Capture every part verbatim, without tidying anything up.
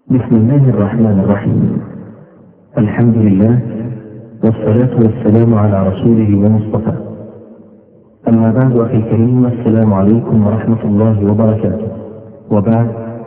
بسم الله الرحمن الرحيم. الحمد لله والصلاة والسلام على رسوله ومصطفى. أما بعد، أخي الكريم، السلام عليكم ورحمة الله وبركاته. وبعد،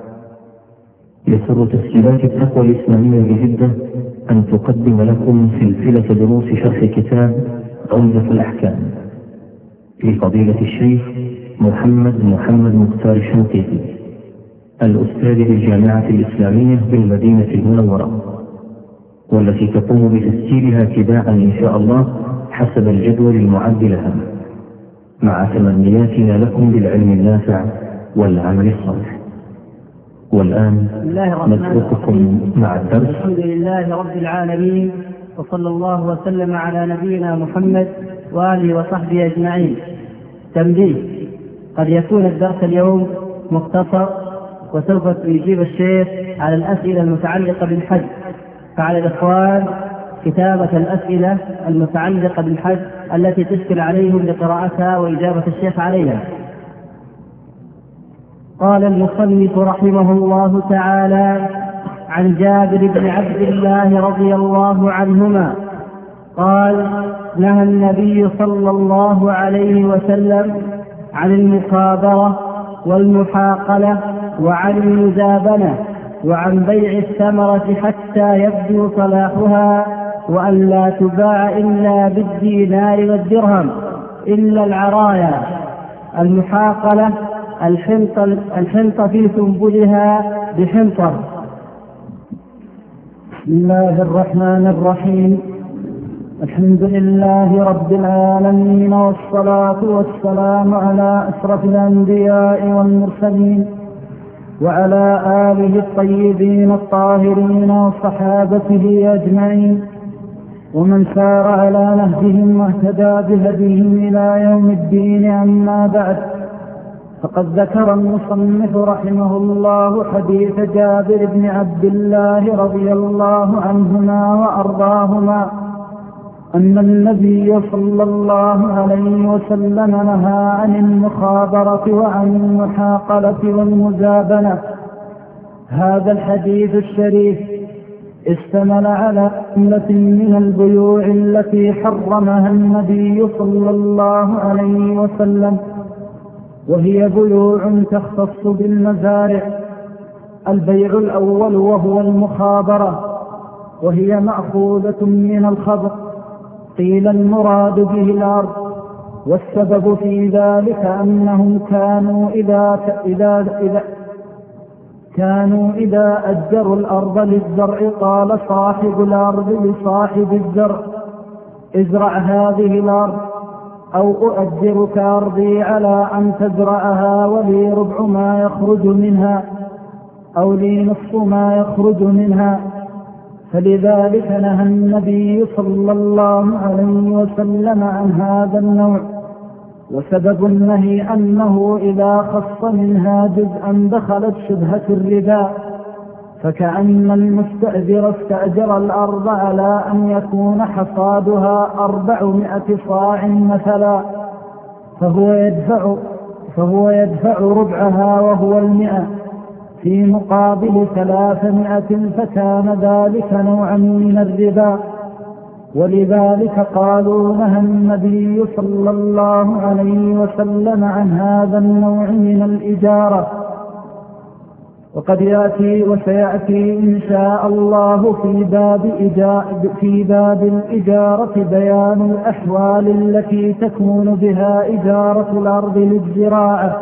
يسر تسجيلات التقوى الإسلامية بجدة أن تقدم لكم سلسلة دروس شرح كتاب عمدة الأحكام لفضيلة الشيخ محمد محمد مختار الشنقيطي، الأستاذ بالجامعة الإسلامية بالمدينة المنورة، والتي تقوم بتسجيلها تباعا إن شاء الله حسب الجدول المعد لها، مع تمنياتنا لكم بالعلم النافع والعمل الصالح. والآن نترككم مع الدرس. الحمد لله رب العالمين، وصلى الله وسلم على نبينا محمد وآله وصحبه أجمعين. تنبيه: قد يكون الدرس اليوم مختصر، وسوف يجيب الشيخ على الأسئلة المتعلقة بالحج، فعلى الإخوان كتابة الأسئلة المتعلقة بالحج التي تشكل عليهم لقراءتها وإجابة الشيخ عليها. قال المصنف رحمه الله تعالى: عن جابر بن عبد الله رضي الله عنهما قال: نهى النبي صلى الله عليه وسلم عن المخابرة والمحاقلة وعن المزابنة وعن بيع الثمرة حتى يبدو صلاحها، وأن لا تباع إلا بالدينار والدرهم إلا العرايا. المحاقلة الحنطة, الحنطة في سنبلها بحنطة. بسم الله الرحمن الرحيم. الحمد لله رب العالمين، والصلاة والسلام على أشرف الأنبياء والمرسلين، وعلى آله الطيبين الطاهرين وصحابته أجمعين، ومن سار على نهجهم واهتدى بهديهم إلى يوم الدين. أما بعد، فقد ذكر المصنف رحمه الله حديث جابر بن عبد الله رضي الله عنهما وأرضاهما أن النبي صلى الله عليه وسلم نهى عن المخابرة وعن المحاقلة والمزابنة. هذا الحديث الشريف اشتمل على جملة من البيوع التي حرمها النبي صلى الله عليه وسلم، وهي بيوع تختص بالمزارع. البيع الأول وهو المخابرة، وهي مأخوذة من الخبر، قيل المراد به الأرض، والسبب في ذلك أنهم كانوا إذا, إذا, إذا كانوا إذا أجروا الأرض للزرع قال صاحب الأرض لصاحب الزرع: ازرع هذه الأرض، أو أؤجرك أرضي على أن تزرعها ولي ربع ما يخرج منها، أو لي نصف ما يخرج منها. فلذلك نهى النبي صلى الله عليه وسلم عن هذا النوع. وسبب النهي أنه إذا خص منها جزءا دخلت شبهة الربا، فكأن المستأجر استأجر الأرض على أن يكون حصادها أربعمائة صاع مثلا، فهو يدفع, فهو يدفع ربعها وهو المئة في مقابل ثلاثمائة، فكان ذلك نوعا من الربا. ولذلك قالوا نهى النبي صلى الله عليه وسلم عن هذا النوع من الإجارة. وقد يأتي وسيأتي إن شاء الله في باب, في باب الإجارة بيان الأحوال التي تكون بها إجارة الأرض للزراعة.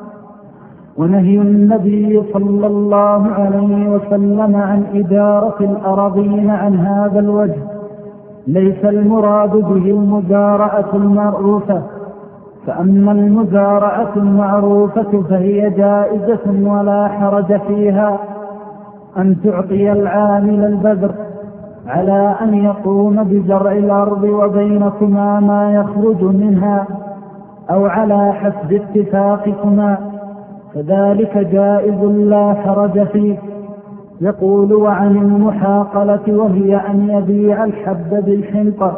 ونهي النبي صلى الله عليه وسلم عن إجارة الأراضين عن هذا الوجه ليس المراد به المزارعة المعروفة، فأما المزارعة المعروفة فهي جائزة ولا حرج فيها، أن تعطي العامل البذر على أن يقوم بزرع الأرض وبينكما ما يخرج منها، أو على حسب اتفاقكما، فذلك جائز لا حرج فيه. يقول: وعن المحاقلة وهي أن يبيع الحب بالحنطة،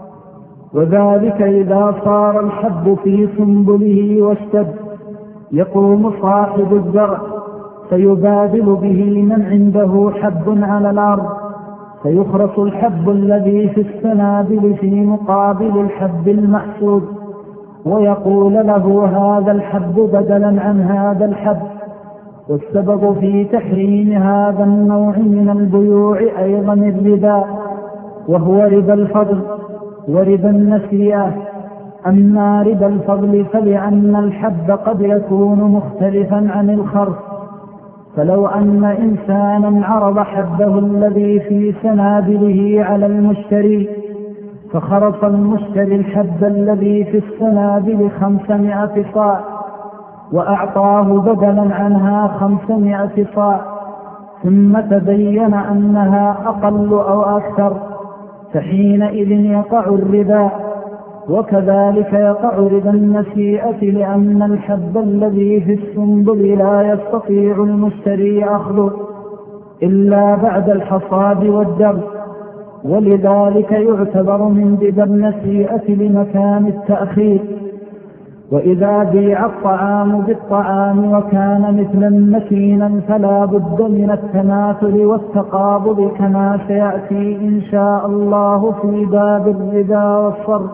وذلك إذا صار الحب في سنبله واشتد، يقوم صاحب الزرع فيبادل به من عنده حب على الأرض، فيخرص الحب الذي في السنابل في مقابل الحب المحسود، ويقول له هذا الحب بدلا عن هذا الحب. والسبب في تحريم هذا النوع من البيوع أيضا الربا، وهو ربا الفضل وربا النسيئة. أما ربا الفضل فلأن الحب قد يكون مختلفا عن الخرص، فلو أن إنسانا عرض حبه الذي في سنابله على المشتري، فخرص المشتري الحب الذي في السنابل خمسمائة صاع وأعطاه بدلا عنها خمسمائة صاع، ثم تبين أنها أقل أو أكثر، فحينئذ يقع الربا. وكذلك يقع ربا النسيئة، لأن الحب الذي في السنبل لا يستطيع المشتري أخذه إلا بعد الحصاد والدرس، ولذلك يعتبر من ربا النسيئة لمكان التأخير. وإذا بيع الطعام بالطعام وكان مثلا مكينا فلا بد من التماثل والتقابض، كما سيأتي إن شاء الله في باب الربا والصرف.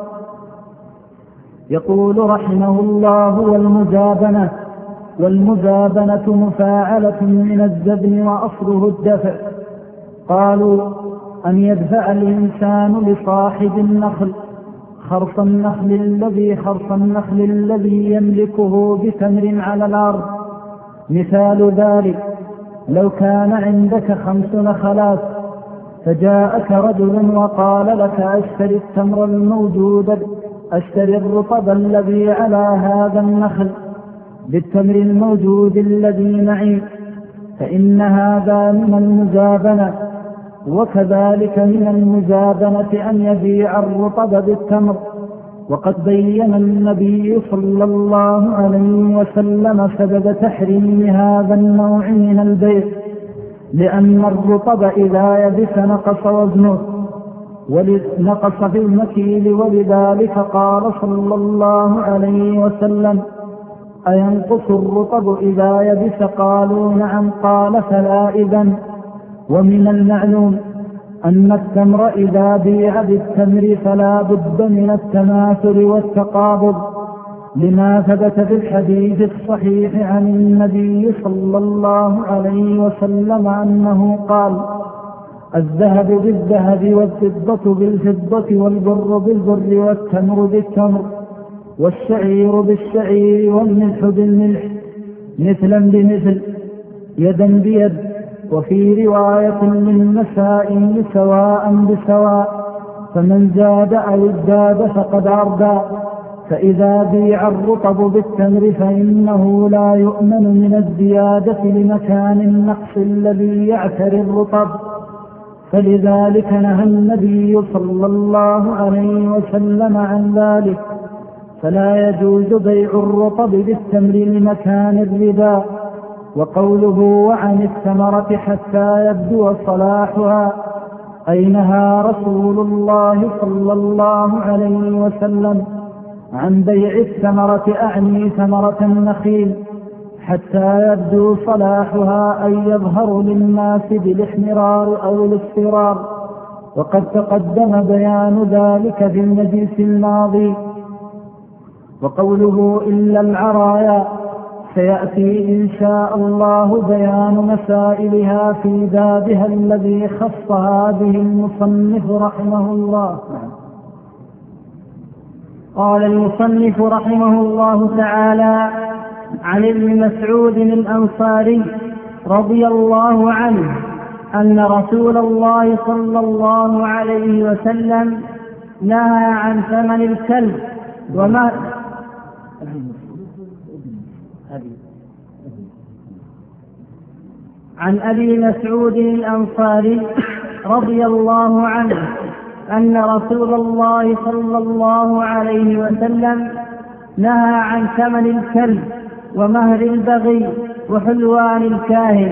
يقول رحمه الله: والمزابنة والمزابنة مفاعلة من الزبن وأصله الدفع. قالوا: أن يدفع الإنسان لصاحب النخل خرص النخل الذي خرص النخل الذي يملكه بتمر على الأرض. مثال ذلك: لو كان عندك خمس نخلات فجاءك رجل وقال لك: أشتري التمر الموجود أشتري الرطب الذي على هذا النخل بالتمر الموجود الذي معي، فإن هذا من المزابنة. وكذلك من المزابنة أن يبيع الرطب بالتمر. وقد بين النبي صلى الله عليه وسلم سبب تحريم هذا النوع من البيع، لأن الرطب إذا يبس نقص وزنه ونقص في المكيل، ولذلك قال صلى الله عليه وسلم: أينقص الرطب إذا يبس؟ قالوا: نعم. قال: فلا إذن. ومن المعلوم أن التمر إذا بيع بالتمر فلا بد من التماثل والتقابض، لما ثبت في الحديث الصحيح عن النبي صلى الله عليه وسلم أنه قال: الذهب بالذهب والفضة بالفضة والبر بالبر والتمر بالتمر والشعير بالشعير والملح بالملح مثلا بمثل يدا بيد. وفي رواية للمسائل سواء بسواء، فمن زاد أو ازداد فقد أردى. فإذا بيع الرطب بالتمر فإنه لا يؤمن من الزيادة لمكان النقص الذي يعتري الرطب، فلذلك نهى النبي صلى الله عليه وسلم عن ذلك. فلا يجوز بيع الرطب بالتمر لمكان الربا. وقوله: وعن الثمرة حتى يبدو صلاحها، أي نهى رسول الله صلى الله عليه وسلم عن بيع الثمرة، أعني ثمرة النخيل، حتى يبدو صلاحها، أي يظهر للناس بالاحمرار أو الاصفرار. وقد تقدم بيان ذلك في المجلس الماضي. وقوله: إلا العرايا، سيأتي إن شاء الله بيان مسائلها في بابها الذي خصها به المصنف رحمه الله. قال المصنف رحمه الله تعالى: عن ابن مسعود الأنصاري رضي الله عنه أن رسول الله صلى الله عليه وسلم نهى عن ثمن الكلب وما عن أبي مسعود الأنصاري رضي الله عنه أن رسول الله صلى الله عليه وسلم نهى عن ثمن الكلب ومهر البغي وحلوان الكاهن.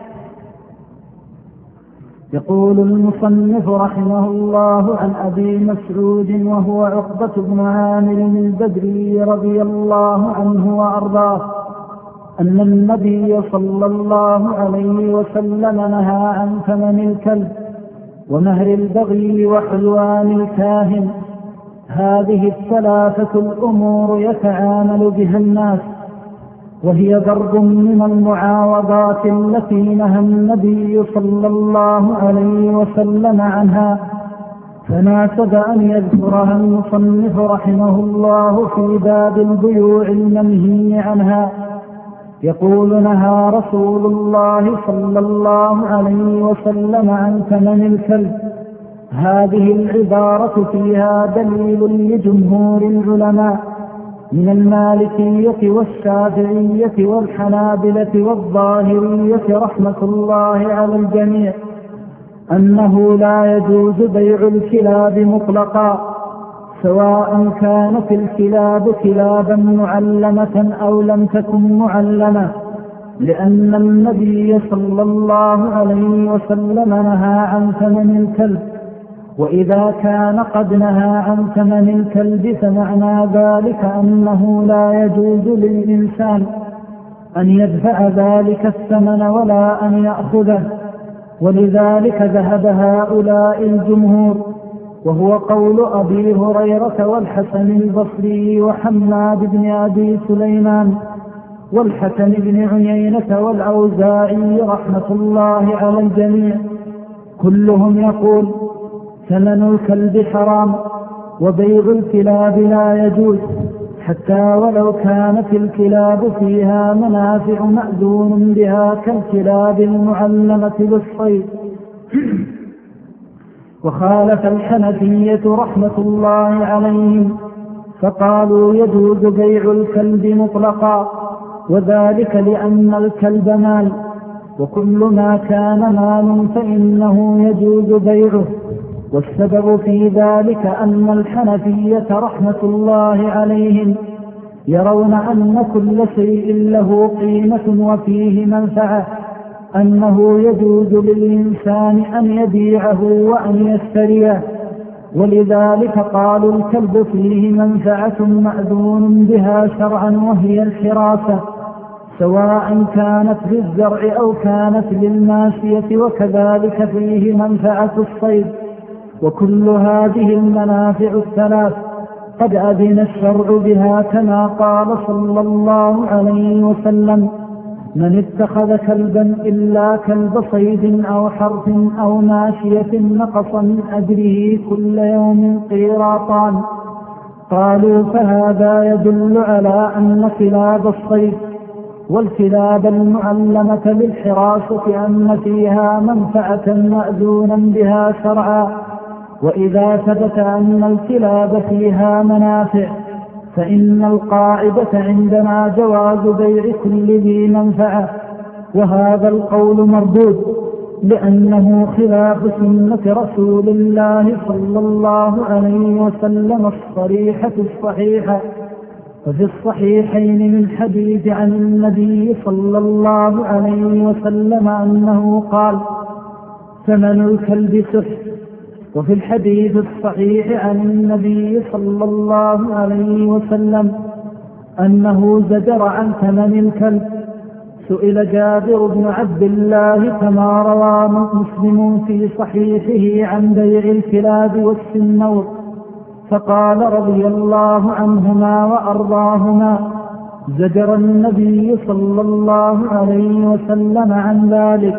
يقول المصنف رحمه الله: عن أبي مسعود وهو عقبة بن عامر البدري رضي الله عنه وأرضاه أن النبي صلى الله عليه وسلم نهى عن ثمن الكلب ومهر البغي وحلوان الكاهن. هذه الثلاثة الأمور يتعامل بها الناس، وهي ضرب من المعاوضات التي نهى النبي صلى الله عليه وسلم عنها، فناسب أن يذكرها المصنف رحمه الله في باب البيوع المنهي عنها. يقول: نهى رسول الله صلى الله عليه وسلم عن ثمن الكلب. هذه العبارة فيها دليل لجمهور العلماء من المالكية والشافعية والحنابلة والظاهرية رحمة الله على الجميع أنه لا يجوز بيع الكلاب مطلقا، سواء كانت الكلاب كلابا معلمة أو لم تكن معلمة، لأن النبي صلى الله عليه وسلم نهى عن ثمن الكلب. وإذا كان قد نهى عن ثمن الكلب فمعنى ذلك أنه لا يجوز للإنسان أن يدفع ذلك الثمن ولا أن يأخذه، ولذلك ذهب هؤلاء الجمهور، وهو قول أبي هريرة والحسن البصري وحماد بن أبي سليمان والحسن بن عيينة والأوزاعي رحمة الله على الجميع. كلهم يقول: ثمن الكلب حرام، وبيع الكلاب لا يجوز، حتى ولو كانت الكلاب فيها منافع مأذون بها كالكلاب المعلمة بالصيد. وخالف الحنفية رحمة الله عليهم فقالوا: يجوز بيع الكلب مطلقا، وذلك لأن الكلب مال، وكل ما كان مال فإنه يجوز بيعه. والسبب في ذلك أن الحنفية رحمة الله عليهم يرون أن كل شيء له قيمة وفيه منفعة، أنه يجوز للإنسان أن يبيعه وأن يشتريه، ولذلك قالوا: الكلب فيه منفعة مأذون بها شرعا وهي الحراسة، سواء كانت للزرع أو كانت للماشية، وكذلك فيه منفعة الصيد. وكل هذه المنافع الثلاث قد أذن الشرع بها، كما قال صلى الله عليه وسلم: من اتخذ كلبا إلا كلب صيد أو حرث أو ماشية نقص من أجره كل يوم قيراطان. قالوا: فهذا يدل على أن كلاب الصيد والكلاب المعلمة للحراسة أن فيها منفعة مأذونا بها شرعا. وإذا ثبت أن الكلاب فيها منافع فإن القاعدة عندنا جواز بيع كل ذي منفعة، وهذا القول مردود لأنه خلاف سنة رسول الله صلى الله عليه وسلم الصريحة الصحيحة. وفي الصحيحين من حديث عن النبي صلى الله عليه وسلم أنه قال: ثمن الكلب سحت. وفي الحديث الصحيح عن النبي صلى الله عليه وسلم أنه زجر عن ثمن الكلب. سئل جابر بن عبد الله كما روى مسلم في صحيحه عن بيع الكلاب والسنور، فقال رضي الله عنهما وأرضاهما: زجر النبي صلى الله عليه وسلم عن ذلك.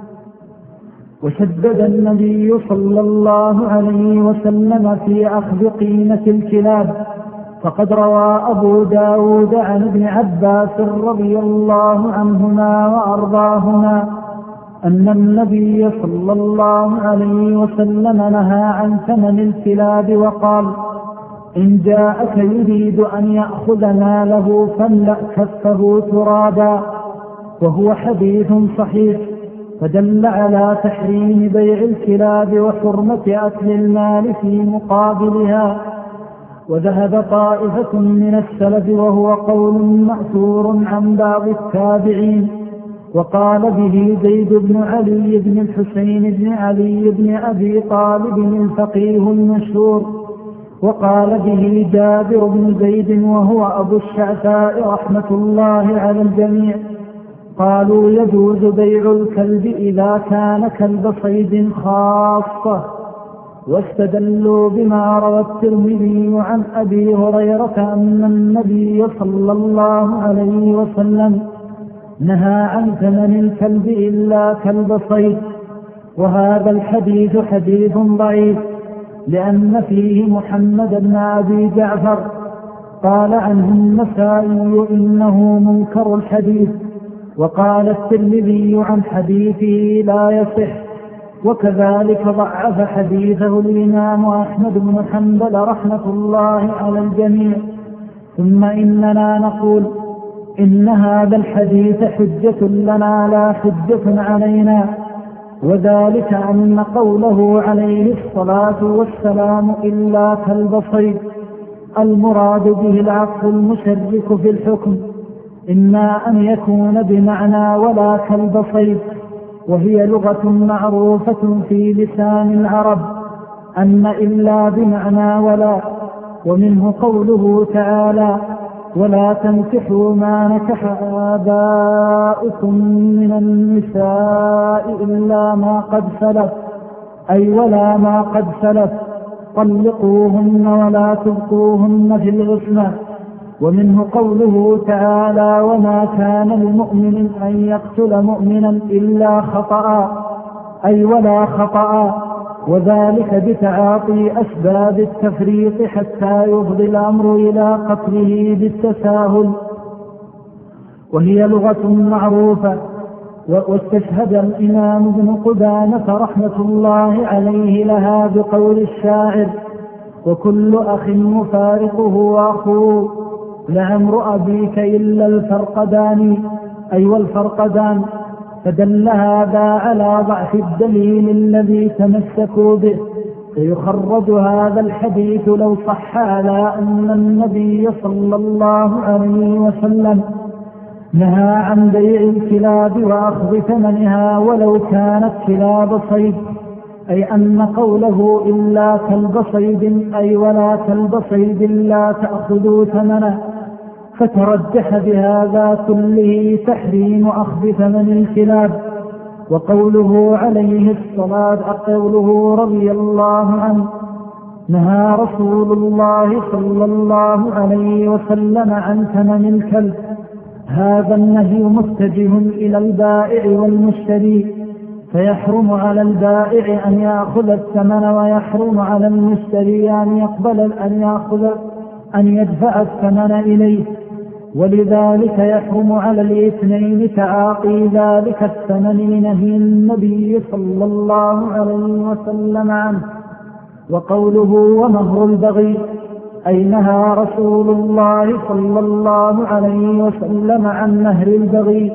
وشدد النبي صلى الله عليه وسلم في أخذ قيمة الكلاب، فقد روى أبو داود عن ابن عباس رضي الله عنهما وأرضاهما أن النبي صلى الله عليه وسلم نهى عن ثمن الكلاب وقال: إن جاءك يريد أن يأخذ ماله فاملأ كفه ترابا. وهو حديث صحيح، فدل على تحريم بيع الكلاب وحرمة أكل المال في مقابلها. وذهب طائفة من السلف وهو قول مأثور عن بعض التابعين، وقال به زيد بن علي بن الحسين بن علي بن أبي طالب الفقيه المشهور، وقال به جابر بن زيد وهو أبو الشعثاء رحمة الله على الجميع. قالوا يجوز بيع الكلب إذا كان كلب صيد خاصة، واستدلوا بما روى الترمذي عن أبي هريرة أن النبي صلى الله عليه وسلم نهى عن ثمن الكلب إلا كلب صيد. وهذا الحديث حديث ضعيف لأن فيه محمد بن أبي جعفر، قال عنه النسائي إنه منكر الحديث، وقال الترمذي عن حديثه لا يصح، وكذلك ضعف حديثه الإمام أحمد بن حنبل رحمة الله على الجميع. ثم إننا نقول إن هذا الحديث حجة لنا لا حجة علينا، وذلك أن قوله عليه الصلاة والسلام إلا كلب صيد المراد به العقل المشرك في الحكم، إما أن يكون بمعنى ولا كلب صيد، وهي لغة معروفة في لسان العرب أن إلا بمعنى ولا. ومنه قوله تعالى ولا تنكحوا ما نكح آباؤكم من النساء إلا ما قد سلف، أي ولا ما قد سلف، طلقوهن ولا تبقوهن في العصمة. ومنه قوله تعالى وما كان لمؤمن أن يقتل مؤمنا إلا خطأ، أي ولا خطأ، وذلك بتعاطي أسباب التفريط حتى يفضي الأمر إلى قتله بالتساهل، وهي لغة معروفة. واستشهد الإمام ابن قدامة رحمة الله عليه لها بقول الشاعر وكل أخ مفارقه أخوه لعمر أبيك إلا الفرقدان، أي والفرقدان. فدل هذا على ضعف الدليل الذي تمسكوا به، فيخرج هذا الحديث لو صح على أن النبي صلى الله عليه وسلم نهى عن بيع الكلاب وأخذ ثمنها ولو كانت كلاب صيد، أي أن قوله إلا كلب صيد أي ولا كلب صيد لا تأخذوا ثمنه، فترجح بهذا كله تحريم أخذ ثمن الكلاب. وقوله عليه الصلاة قوله رضي الله عنه نهى رسول الله صلى الله عليه وسلم عن ثمن الكلب، هذا النهي متجه إلى البائع والمشتري، فيحرم على البائع أن يأخذ الثمن ويحرم على المشتري أن يقبل أن يأخذ أن يدفع الثمن إليه، ولذلك يحرم على الاثنين تعاقي ذلك الثمن لنهي النبي صلى الله عليه وسلم عنه. وقوله ومهر البغي أي نهى رسول الله صلى الله عليه وسلم عن مهر البغي،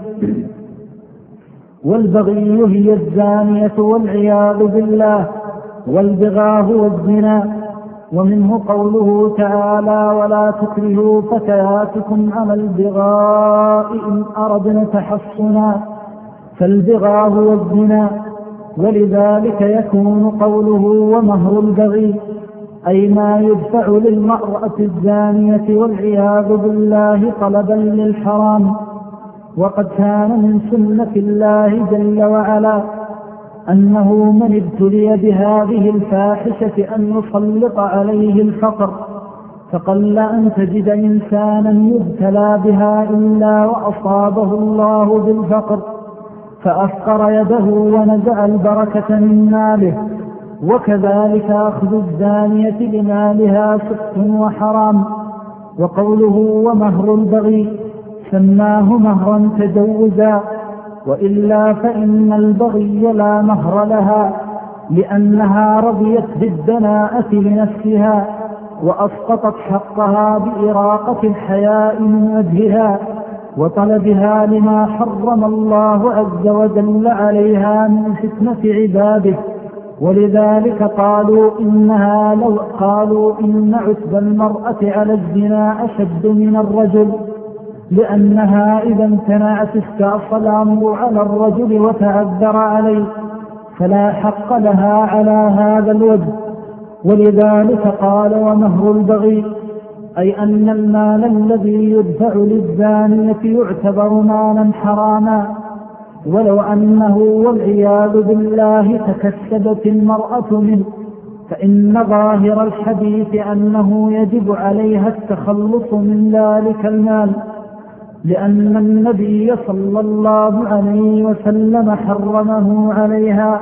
والبغي هي الزانية والعياذ بالله، والبغاء هو الزنا. ومنه قوله تعالى ولا تكرهوا فتياتكم على البغاء إن أردنا تحصنا، فالبغاء هو الزنا. ولذلك يكون قوله ومهر البغي أي ما يدفع للمرأة الزانية والعياذ بالله طلبا للحرام. وقد كان من سنة الله جل وعلا أنه من ابتلي بهذه الفاحشة أن يسلط عليه الفقر، فقل أن تجد إنسانا يبتلى بها إلا وأصابه الله بالفقر فأفقر يده ونزع البركة من ماله. وكذلك أخذ الزانية لمالها سفك وحرام. وقوله ومهر البغي سماه مهرا تجوزا، وإلا فإن البغي لا مهر لها، لأنها رضيت بالدناءة لنفسها وأسقطت حقها بإراقة الحياء من وجهها وطلبها لما حرم الله عز وجل عليها من فتنة عباده. ولذلك قالوا إنها لو قالوا إن عتب المرأة على الزنا أشد من الرجل، لأنها إذا امتنعت استأصل الأمر على الرجل وتعذر عليه، فلا حق لها على هذا الوجه. ولذلك قال ومهر البغي، أي أن المال الذي يدفع للزانية يعتبر مالا حراما، ولو أنه والعياذ بالله تكسبت المرأة منه، فإن ظاهر الحديث أنه يجب عليها التخلص من ذلك المال، لأن النبي صلى الله عليه وسلم حرمه عليها.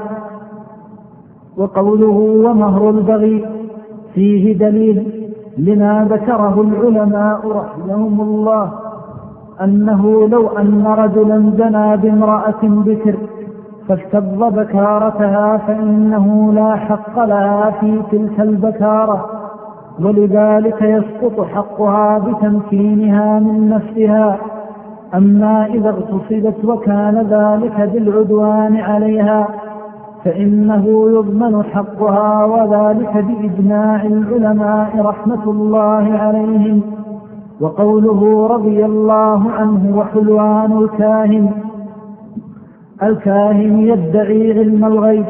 وقوله ومهر البغي فيه دليل لما ذكره العلماء رحمهم الله، أنه لو أن رجلا زنى بامرأة بكر فاستبض بكارتها فإنه لا حق لها في تلك البكارة، ولذلك يسقط حقها بتمكينها من نفسها. أما إذا اغتصبت وكان ذلك بالعدوان عليها فإنه يضمن حقها، وذلك بإجماع العلماء رحمة الله عليهم. وقوله رضي الله عنه وحلوان الكاهن، الكاهن يدعي علم الغيب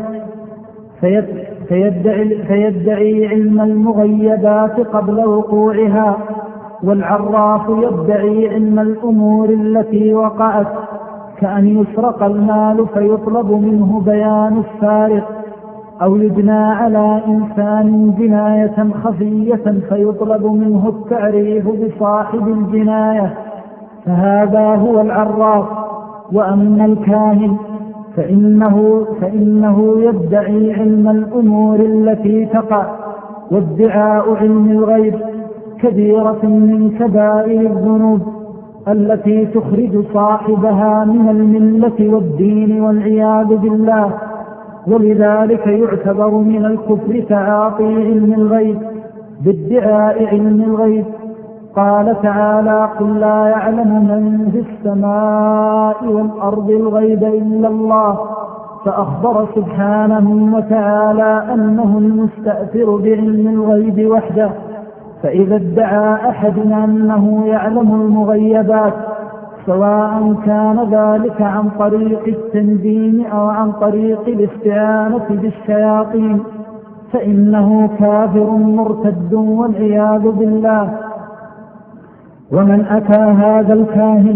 فيدعي, فيدعي علم المغيبات قبل وقوعها، والعراف يدعي علم الأمور التي وقعت، كأن يسرق المال فيطلب منه بيان السارق، أو يجنى على إنسان جناية خفية فيطلب منه التعريف بصاحب الجناية، فهذا هو العراف. وأما الكاهن فإنه, فإنه يدعي علم الأمور التي تقع، وادعاء علم الغيب كبيرة من كبائر الذنوب التي تخرج صاحبها من الملة والدين والعياذ بالله، ولذلك يعتبر من الكفر تعاطي علم الغيب بادعاء علم الغيب. قال تعالى قل لا يعلم من في السماء والأرض الغيب إلا الله، فأخبر سبحانه وتعالى أنه المستأثر بعلم الغيب وحده. فإذا ادعى أحد أنه يعلم المغيبات سواء كان ذلك عن طريق التنجيم أو عن طريق الاستعانة بالشياطين فإنه كافر مرتد والعياذ بالله. ومن أتى هذا الكاهن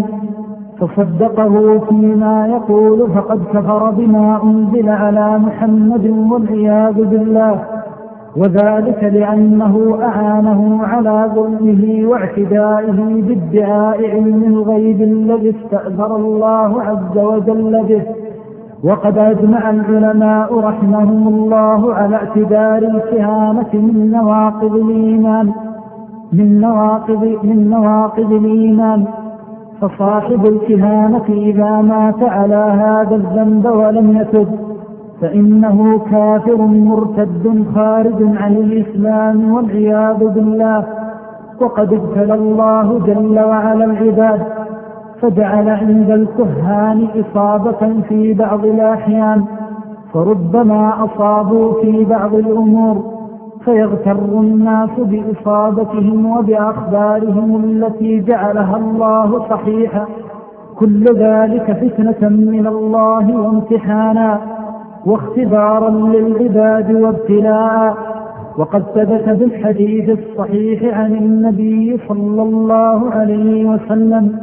فصدقه فيما يقول فقد كفر بما أنزل على محمد والعياذ بالله، وذلك لأنه أعانه على ظلمه واعتدائه بادعاء علم الغيب الذي استأثر الله عز وجل به. وقد أجمع العلماء رحمهم الله على اعتبار الكهانة من نواقض الإيمان من نواقض, من نواقض الإيمان فصاحب الكهانة إذا مات على هذا الذنب ولم يتب فإنه كافر مرتد خارج عن الإسلام والعياذ بالله. وقد ابتلى الله جل وعلا العباد فجعل عند الكهان إصابة في بعض الأحيان، فربما أصابوا في بعض الأمور فيغتر الناس بإصابتهم وبأخبارهم التي جعلها الله صحيحة. كل ذلك فتنة من الله وامتحانا واختبارا للعباد وابتلاء. وقد ثبت في الحديث الصحيح عن النبي صلى الله عليه وسلم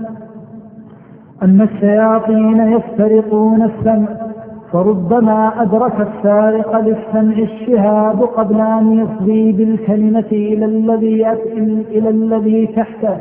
أن الشياطين يسترقون السمع، فربما أدرك السارق للسمع الشهاب قبل أن يصغي بالكلمة إلى الذي إلى الذي تحته،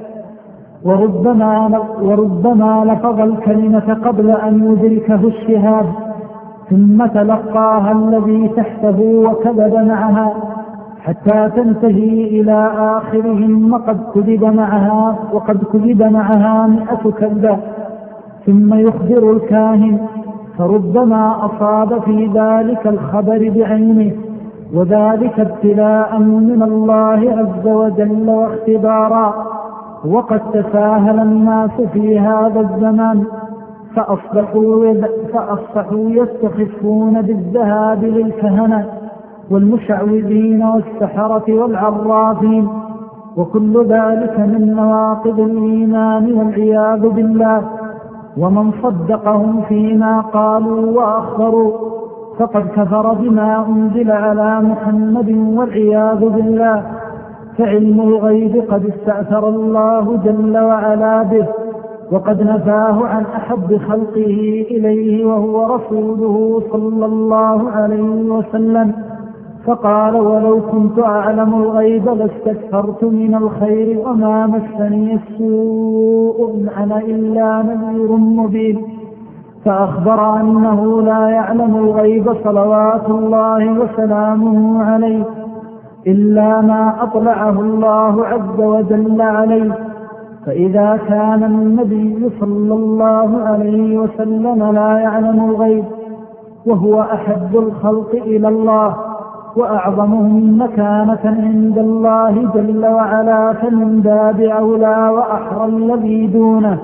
وربما وربما لفظ الكلمة قبل أن يدركه الشهاب، ثم تلقاها الذي تحته وكذب معها حتى تنتهي إلى آخرهم وقد كذب معها وقد كذب معها مئة كذبة، ثم يخبر الكاهن فربما أصاب في ذلك الخبر بعينه، وذلك ابتلاء من الله عز وجل واختبارا. وقد تساهل الناس في هذا الزمان فأصبحوا, فأصبحوا يستخفون بالذهاب للكهنة والمشعوذين والسحرة والعرافين، وكل ذلك من نواقض الإيمان والعياذ بالله. ومن صدقهم فيما قالوا وأخبروا فقد كفر بما أنزل على محمد والعياذ بالله. فعلم الغيب قد استأثر الله جل وعلا به، وقد نفاه عن أحب خلقه إليه وهو رسوله صلى الله عليه وسلم، فقال: ولو كنت أعلم الغيب لاستكثرت من الخير وما مسني السوء إن أنا إلا نذير مبين. فأخبر أنه لا يعلم الغيب صلوات الله وسلامه عليه إلا ما أطلعه الله عز وجل عليه. فإذا كان النبي صلى الله عليه وسلم لا يعلم الغيب وهو أحب الخلق إلى الله وأعظمهم مكانة عند الله جل وعلا، فمن باب أولى وأحرى الذي دونه.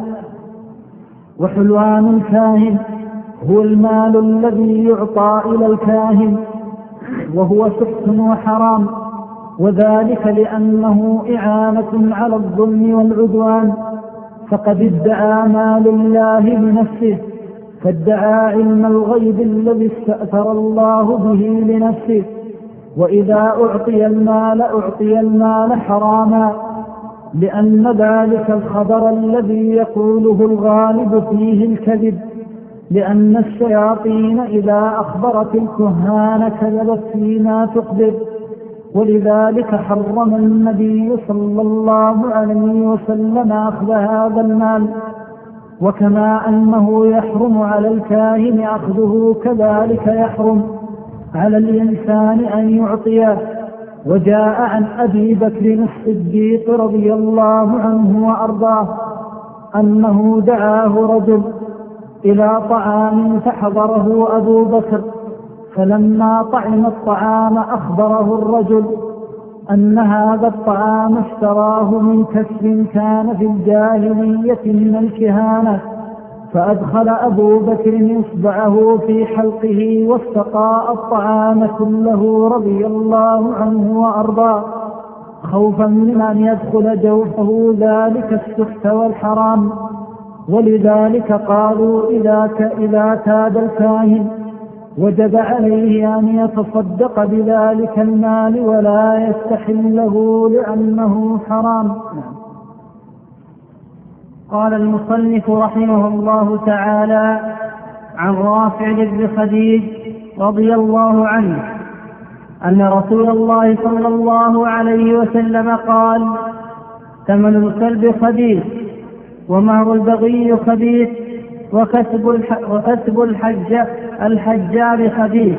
وحلوان الكاهن هو المال الذي يعطى إلى الكاهن، وهو سحت وحرام، وذلك لأنه إعانة على الظلم والعدوان. فقد ادعى مال الله لنفسه، فادعى علم الغيب الذي استأثر الله به لنفسه. وإذا أعطي المال أعطي المال حراما، لأن ذلك الخبر الذي يقوله الغالب فيه الكذب، لأن الشياطين إذا أخبرت الكهان كذبت فيما تخبر. ولذلك حرم النبي صلى الله عليه وسلم أخذ هذا المال. وكما أنه يحرم على الكاهن أخذه، كذلك يحرم على الإنسان أن يعطيه. وجاء عن أبي بكر الصديق رضي الله عنه وأرضاه أنه دعاه رجل إلى طعام فحضره أبو بكر، فلما طعم الطعام أخبره الرجل أن هذا الطعام اشتراه من كسب كان في الجاهلية من الكهانة. فأدخل أبو بكر إصبعه في حلقه واستقاء الطعام كله رضي الله عنه وأرضاه، خوفا من أن يدخل جوفه ذلك السحت والحرام. ولذلك قالوا إذا, إذا تاب الكاهن وجب عليه أن يتصدق بذلك المال ولا يستحله لأنه حرام. قال المصنف رحمه الله تعالى: عن رافع بن خديج رضي الله عنه أن رسول الله صلى الله عليه وسلم قال: ثمن الكلب خبيث، ومهر البغي خبيث، وكسب, الح... وكسب الحج... الحجاب خبيث.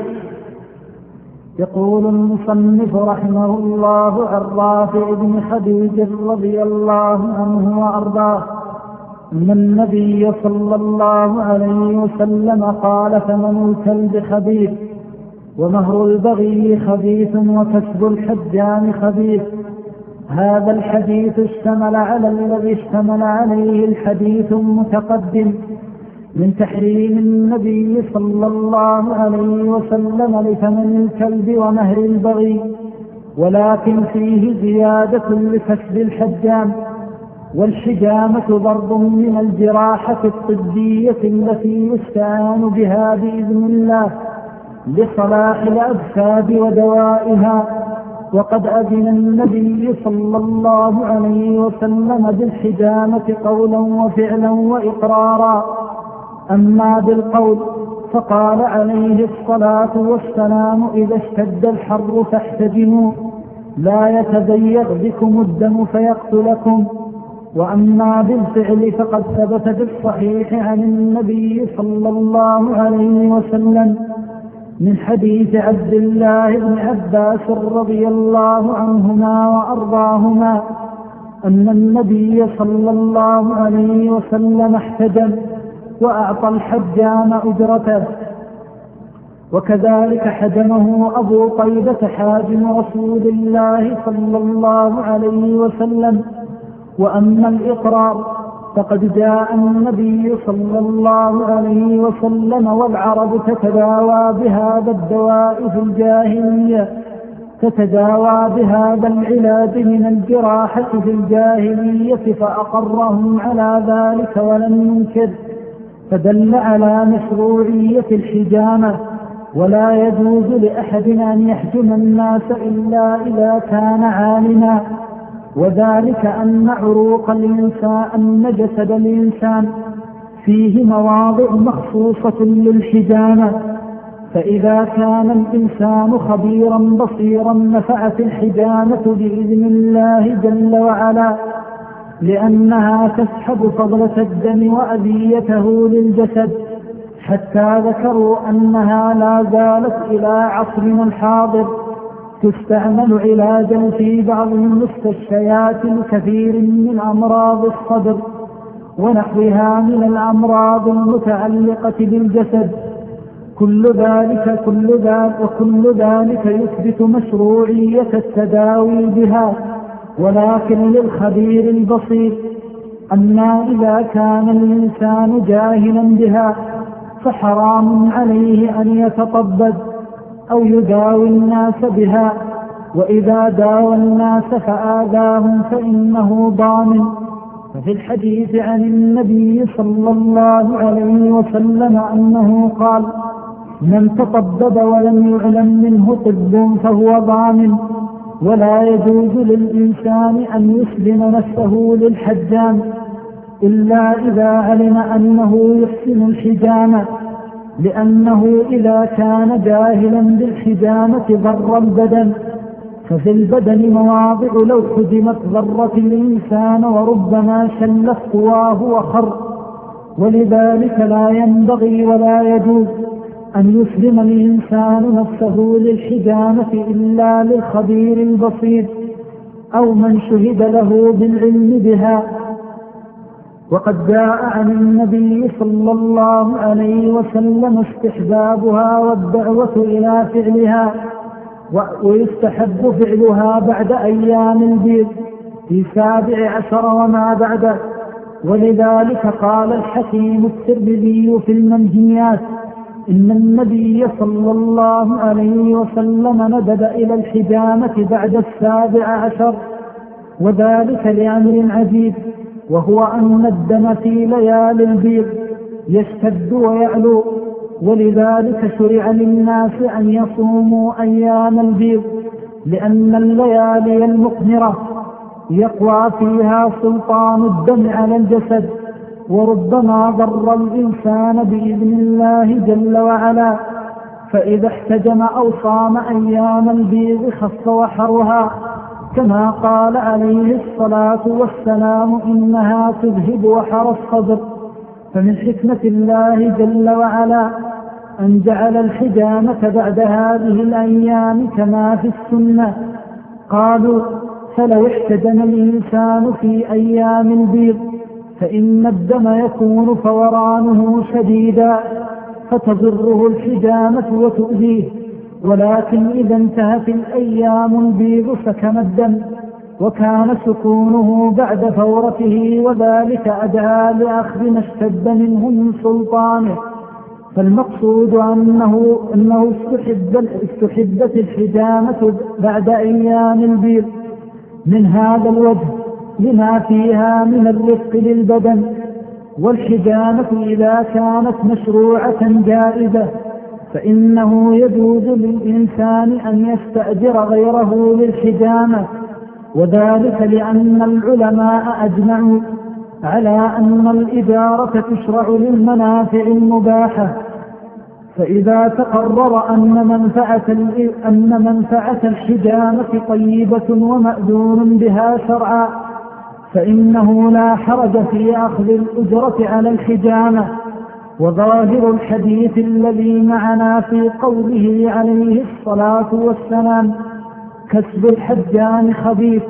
يقول المصنف رحمه الله عن رافع بن خديج رضي الله عنه وأرضاه أن النبي صلى الله عليه وسلم قال: ثمن الكلب خبيث، ومهر البغي خبيث، وكسب الحجام خبيث. هذا الحديث اشتمل على الذي اشتمل عليه الحديث المتقدم من تحريم النبي صلى الله عليه وسلم لثمن الكلب ومهر البغي، ولكن فيه زيادة لكسب الحجام. والحجامة ضرب من الجراحة الطبية التي يستعان بها بإذن الله لصلاح الأجساد ودوائها. وقد أذن النبي صلى الله عليه وسلم بالحجامة قولا وفعلا وإقرارا. أما بالقول فقال عليه الصلاة والسلام: إذا اشتد الحر فاحتجموا، لا يتضيق بكم الدم فيقتلكم. وأما بالفعل فقد ثبت بالصحيح عن النبي صلى الله عليه وسلم من حديث عبد الله بن عباس رضي الله عنهما وأرضاهما أن النبي صلى الله عليه وسلم احتجم وأعطى الحجام أجرته. وكذلك حجمه أبو طيبة حاجم رسول الله صلى الله عليه وسلم. وأما الإقرار فقد جاء النبي صلى الله عليه وسلم والعرب تتداوى بهذا الدواء في الجاهلية، تتداوى بهذا العلاج من الجراحة في الجاهلية، فأقرهم على ذلك ولم ينكر، فدل على مشروعية الحجامة. ولا يجوز لأحد أن يحجم الناس إلا إذا كان عالما، وذلك أن عروق الإنسان أن جسد الإنسان فيه مواضع مخصوصة للحجامة، فإذا كان الإنسان خبيرا بصيرا نفعت الحجامة بإذن الله جل وعلا، لأنها تسحب فضلة الدم وأذيته للجسد، حتى ذكروا أنها لا زالت إلى عصرنا الحاضر تستعمل علاجا في بعض المستشفيات لكثير من أمراض الصدر ونحوها من الأمراض المتعلقة بالجسد. كل ذلك كل ذلك وكل ذلك يثبت مشروعية التداوي بها، ولكن للخبير البصير أما إذا كان الإنسان جاهلا بها فحرام عليه أن يتطبب أو يداوي الناس بها، وإذا داوى الناس فآذاهم فإنه ضامن. ففي الحديث عن النبي صلى الله عليه وسلم أنه قال: من تطبب ولم يعلم منه طب فهو ضامن. ولا يجوز للإنسان أن يسلم نفسه للحجام إلا إذا علم أنه يحسن الحجامة، لأنه إذا كان جاهلا بالحجامة ضر البدن، ففي البدن مواضع لو حجمت ضرت الإنسان وربما شلت قواه وخر، ولذلك لا ينبغي ولا يجوز أن يسلم الإنسان نفسه للحجامة إلا للخبير البصير أو من شهد له بالعلم بها. وقد جاء عن النبي صلى الله عليه وسلم استحبابها والدعوة إلى فعلها، ويستحب فعلها بعد أيام البيض في سابع عشر وما بعده. ولذلك قال الحكيم الترمذي في المنهيات: إن النبي صلى الله عليه وسلم ندب إلى الحجامة بعد السابع عشر، وذلك لأمر عجيب، وهو أن الدم في ليالي البيض يشتد ويعلو، ولذلك شرع للناس أن يصوموا أيام البيض، لأن الليالي المقمرة يقوى فيها سلطان الدم على الجسد، وربما ضر الإنسان بإذن الله جل وعلا. فإذا احتجم أو صام أيام البيض خف وحرها، كما قال عليه الصلاة والسلام: إنها تذهب وحر الصدر. فمن حكمة الله جل وعلا أن جعل الحجامة بعد هذه الأيام كما في السنة. قالوا: فلو احتجم الإنسان في أيام البيض فإن الدم يكون فورانه شديدا فتضره الحجامة وتؤذيه، ولكن إذا انتهت الأيام البيض سكن الدم وكان سكونه بعد فورته، وذلك أدعى لأخذ ما اشتد منه من سلطانه. فالمقصود أنه, أنه استحب استحبت الحجامة بعد أيام البيض من هذا الوجه لما فيها من الرفق للبدن. والحجامة إذا كانت مشروعة جائزة فإنه يجوز للإنسان أن يستأجر غيره للحجامة، وذلك لأن العلماء أجمعوا على أن الإجارة تشرع للمنافع المباحة. فإذا تقرر أن منفعة, أن منفعة الحجامة طيبة ومأذون بها شرعا فإنه لا حرج في أخذ الأجرة على الحجامة. وظاهر الحديث الذي معنا في قوله عليه الصلاة والسلام: كسب الحجام خبيث،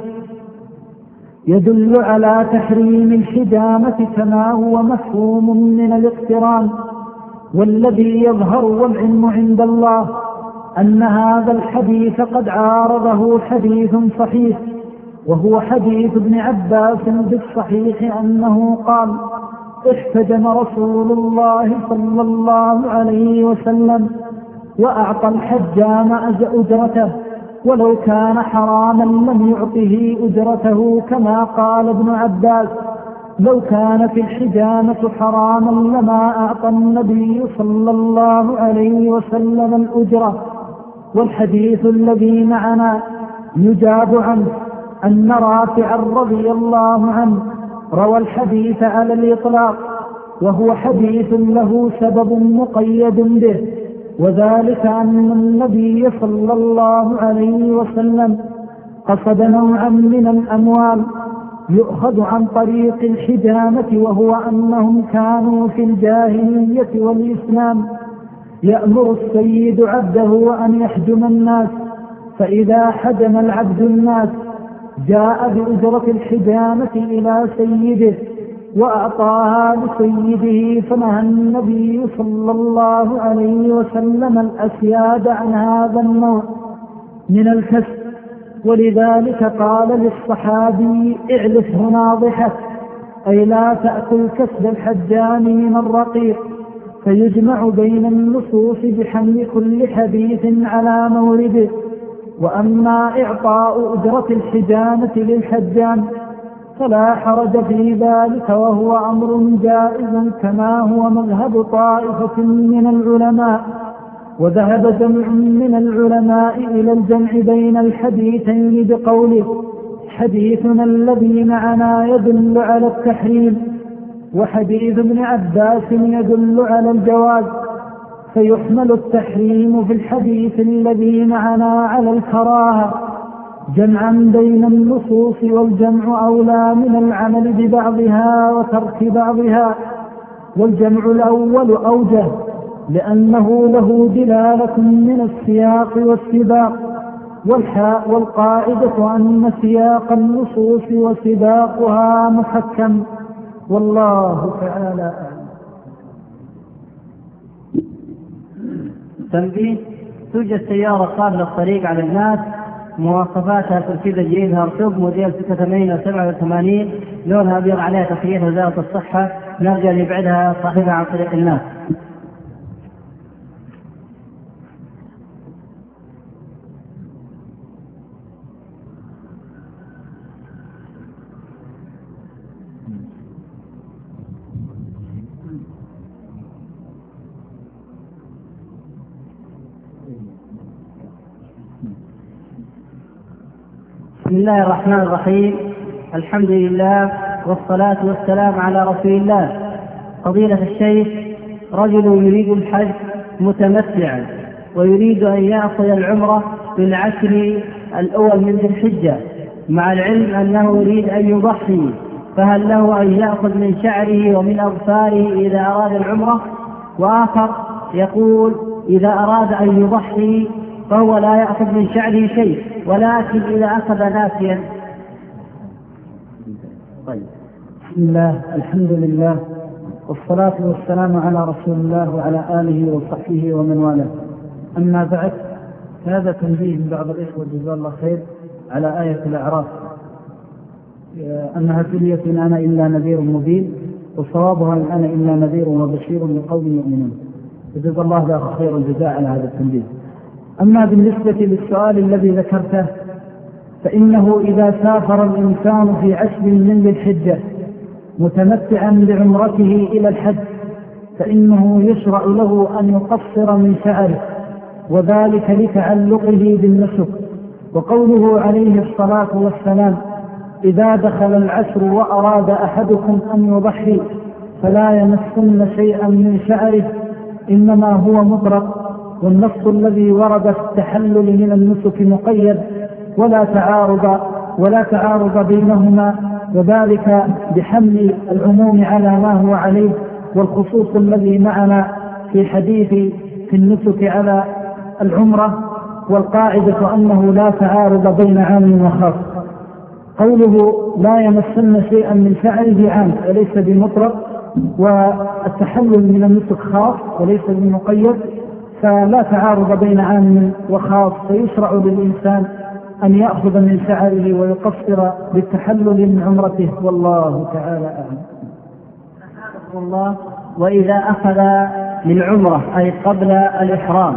يدل على تحريم الحجامة كما هو مفهوم من الاقتران. والذي يظهر والعلم عند الله أن هذا الحديث قد عارضه حديث صحيح، وهو حديث ابن عباس بالصحيح أنه قال: احتجم رسول الله صلى الله عليه وسلم وأعطى الحجام أجرته، ولو كان حراما لم يعطه أجرته، كما قال ابن عباس: لو كانت الحجامة حراما لما أعطى النبي صلى الله عليه وسلم الأجرة. والحديث الذي معنا يجاب عنه أن رافعا رضي الله عنه روى الحديث على الإطلاق، وهو حديث له سبب مقيد به، وذلك أن النبي صلى الله عليه وسلم قصد نوعا من الأموال يؤخذ عن طريق الحجامة، وهو أنهم كانوا في الجاهلية والإسلام يأمر السيد عبده أن يحجم الناس، فإذا حجم العبد الناس جاء بأجرة الحجامة إلى سيده وأعطاها لسيده، فنهى النبي صلى الله عليه وسلم الأسياد عن هذا النوع من الكسب. ولذلك قال للصحابي اعلف ناضحك، أي لا تأكل كسب الحجام من الرقيق، فيجمع بين النصوص بحمل كل حديث على مورده. وأما إعطاء أجرة الحجامة للحجام فلا حرج في ذلك، وهو أمر جائز كما هو مذهب طائفة من العلماء. وذهب جمع من العلماء إلى الجمع بين الحديثين بقوله حديثنا الذي معنا يدل على التحريم، وحديث ابن عباس يدل على الجواز، فيحمل التحريم في الحديث الذي معنا على الكراهة جمعا بين النصوص، والجمع أولى من العمل ببعضها وترك بعضها، والجمع الأول أوجه لأنه له دلالة من السياق والسباق، والحاء والقاعدة أن سياق النصوص وسباقها محكم، والله تعالى أعلم. تنبيه: توجد سيارة قابلة الطريق على الناس، مواصفاتها تركيبة جيدة، ركوب موديل ستة وثمانين وسبعة وثمانين، لونها أبيض، عليها تقرير وزارة الصحة، نرجى أن يبعدها صاحبها عن طريق الناس. بسم الله الرحمن الرحيم، الحمد لله والصلاة والسلام على رسول الله. فضيلة الشيخ، رجل يريد الحج متمتعا ويريد أن يأخذ العمرة في العشر الأول من ذي الحجة، مع العلم أنه يريد أن يضحي، فهل له أن يأخذ من شعره ومن أظفاره إذا أراد العمرة؟ وآخر يقول إذا أراد أن يضحي فهو لا يأخذ من شعره شيء، ولكن إذا أخذ ناسيا. طيب، بسم الله، الحمد لله، والصلاة والسلام على رسول الله وعلى آله وصحبه ومن والاه. أما بعد، هذا تنبيه من بعض الإخوة جزاه الله خير على آية الأعراف أنها تليت إن أنا إلا نذير مبين، وصوابها إن أنا إلا نذير وبشير لقوم يؤمنون. جزاه الله له خير الجزاء على هذا التنبيه. أما بالنسبة للسؤال الذي ذكرته، فإنه إذا سافر الإنسان في عشر من ذي الحجة متمتعا بعمرته إلى الحج، فإنه يشرع له أن يقصر من شعره، وذلك لتعلقه بالنسك. وقوله عليه الصلاة والسلام إذا دخل العشر وأراد أحدكم أن يضحي فلا يمسن شيئا من شعره، إنما هو مطلق، والنص الذي ورد في التحلل من النسك مقيد، ولا تعارض ولا تعارض بينهما، وذلك بحمل العموم على ما هو عليه، والخصوص الذي معنا في حديث في النسك على العمرة، والقاعدة أنه لا تعارض بين عام وخاص. قوله لا يمسن شيئا من شعره عام وليس بمطلق، والتحلل من النسك خاص وليس بمقيد، فلا تعارض بين عام وخاص، فيشرع للإنسان أن يأخذ من شعره ويقصر بالتحلل من عمرته، والله تعالى أعلم. الله. وإذا أخذ للعمرة أي قبل الإحرام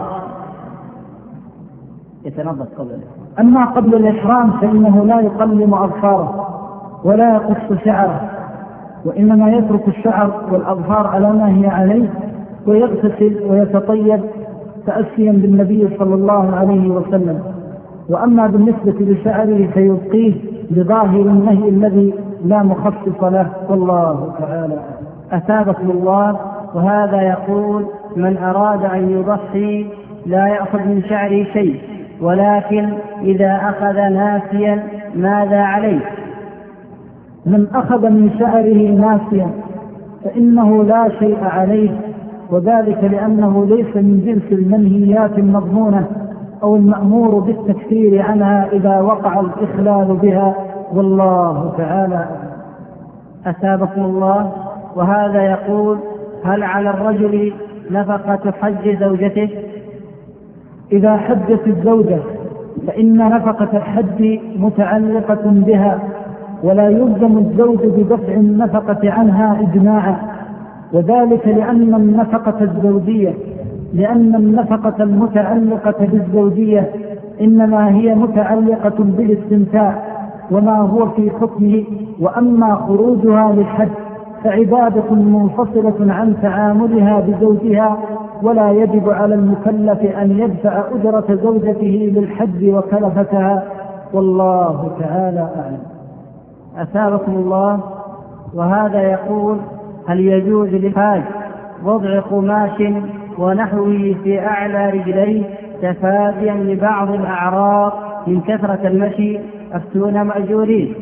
يتنظف قبل الإحرام. أما قبل الإحرام فإنه لا يقلم أظفاره ولا يقص شعره، وإنما يترك الشعر والأظفار على ما هي عليه ويغتسل ويتطيب تأسيا بالنبي صلى الله عليه وسلم. وأما بالنسبة لشعره فيبقيه بظاهر النهي الذي لا مخصص له، والله تعالى. أثابكم الله. وهذا يقول: من أراد أن يضحي لا يأخذ من شعره شيء، ولكن إذا أخذ ناسيا ماذا عليه؟ من أخذ من شعره ناسيا فإنه لا شيء عليه، وذلك لأنه ليس من جنس المنهيات المضمونة أو المأمور بالتكفير عنها إذا وقع الإخلال بها، والله تعالى. أثابكم الله. وهذا يقول: هل على الرجل نفقة حج زوجته؟ إذا حجت الزوجة فإن نفقة الحج متعلقة بها، ولا يلزم الزوج بدفع النفقة عنها إجماعا، وذلك لأن النفقة الزوجية لأن النفقة المتعلقة بالزوجية إنما هي متعلقة بالاستمتاع وما هو في حكمه، وأما خروجها للحج فعبادة منفصلة عن تعاملها بزوجها، ولا يجب على المكلف أن يدفع أجرة زوجته للحج وكلفتها، والله تعالى أعلم. أثابكم الله. وهذا يقول: هل يجوز للحاج وضع قماش ونحوه في أعلى رجليه تفاديا لبعض الأعراض من كثرة المشي؟ أفتون مأجورين.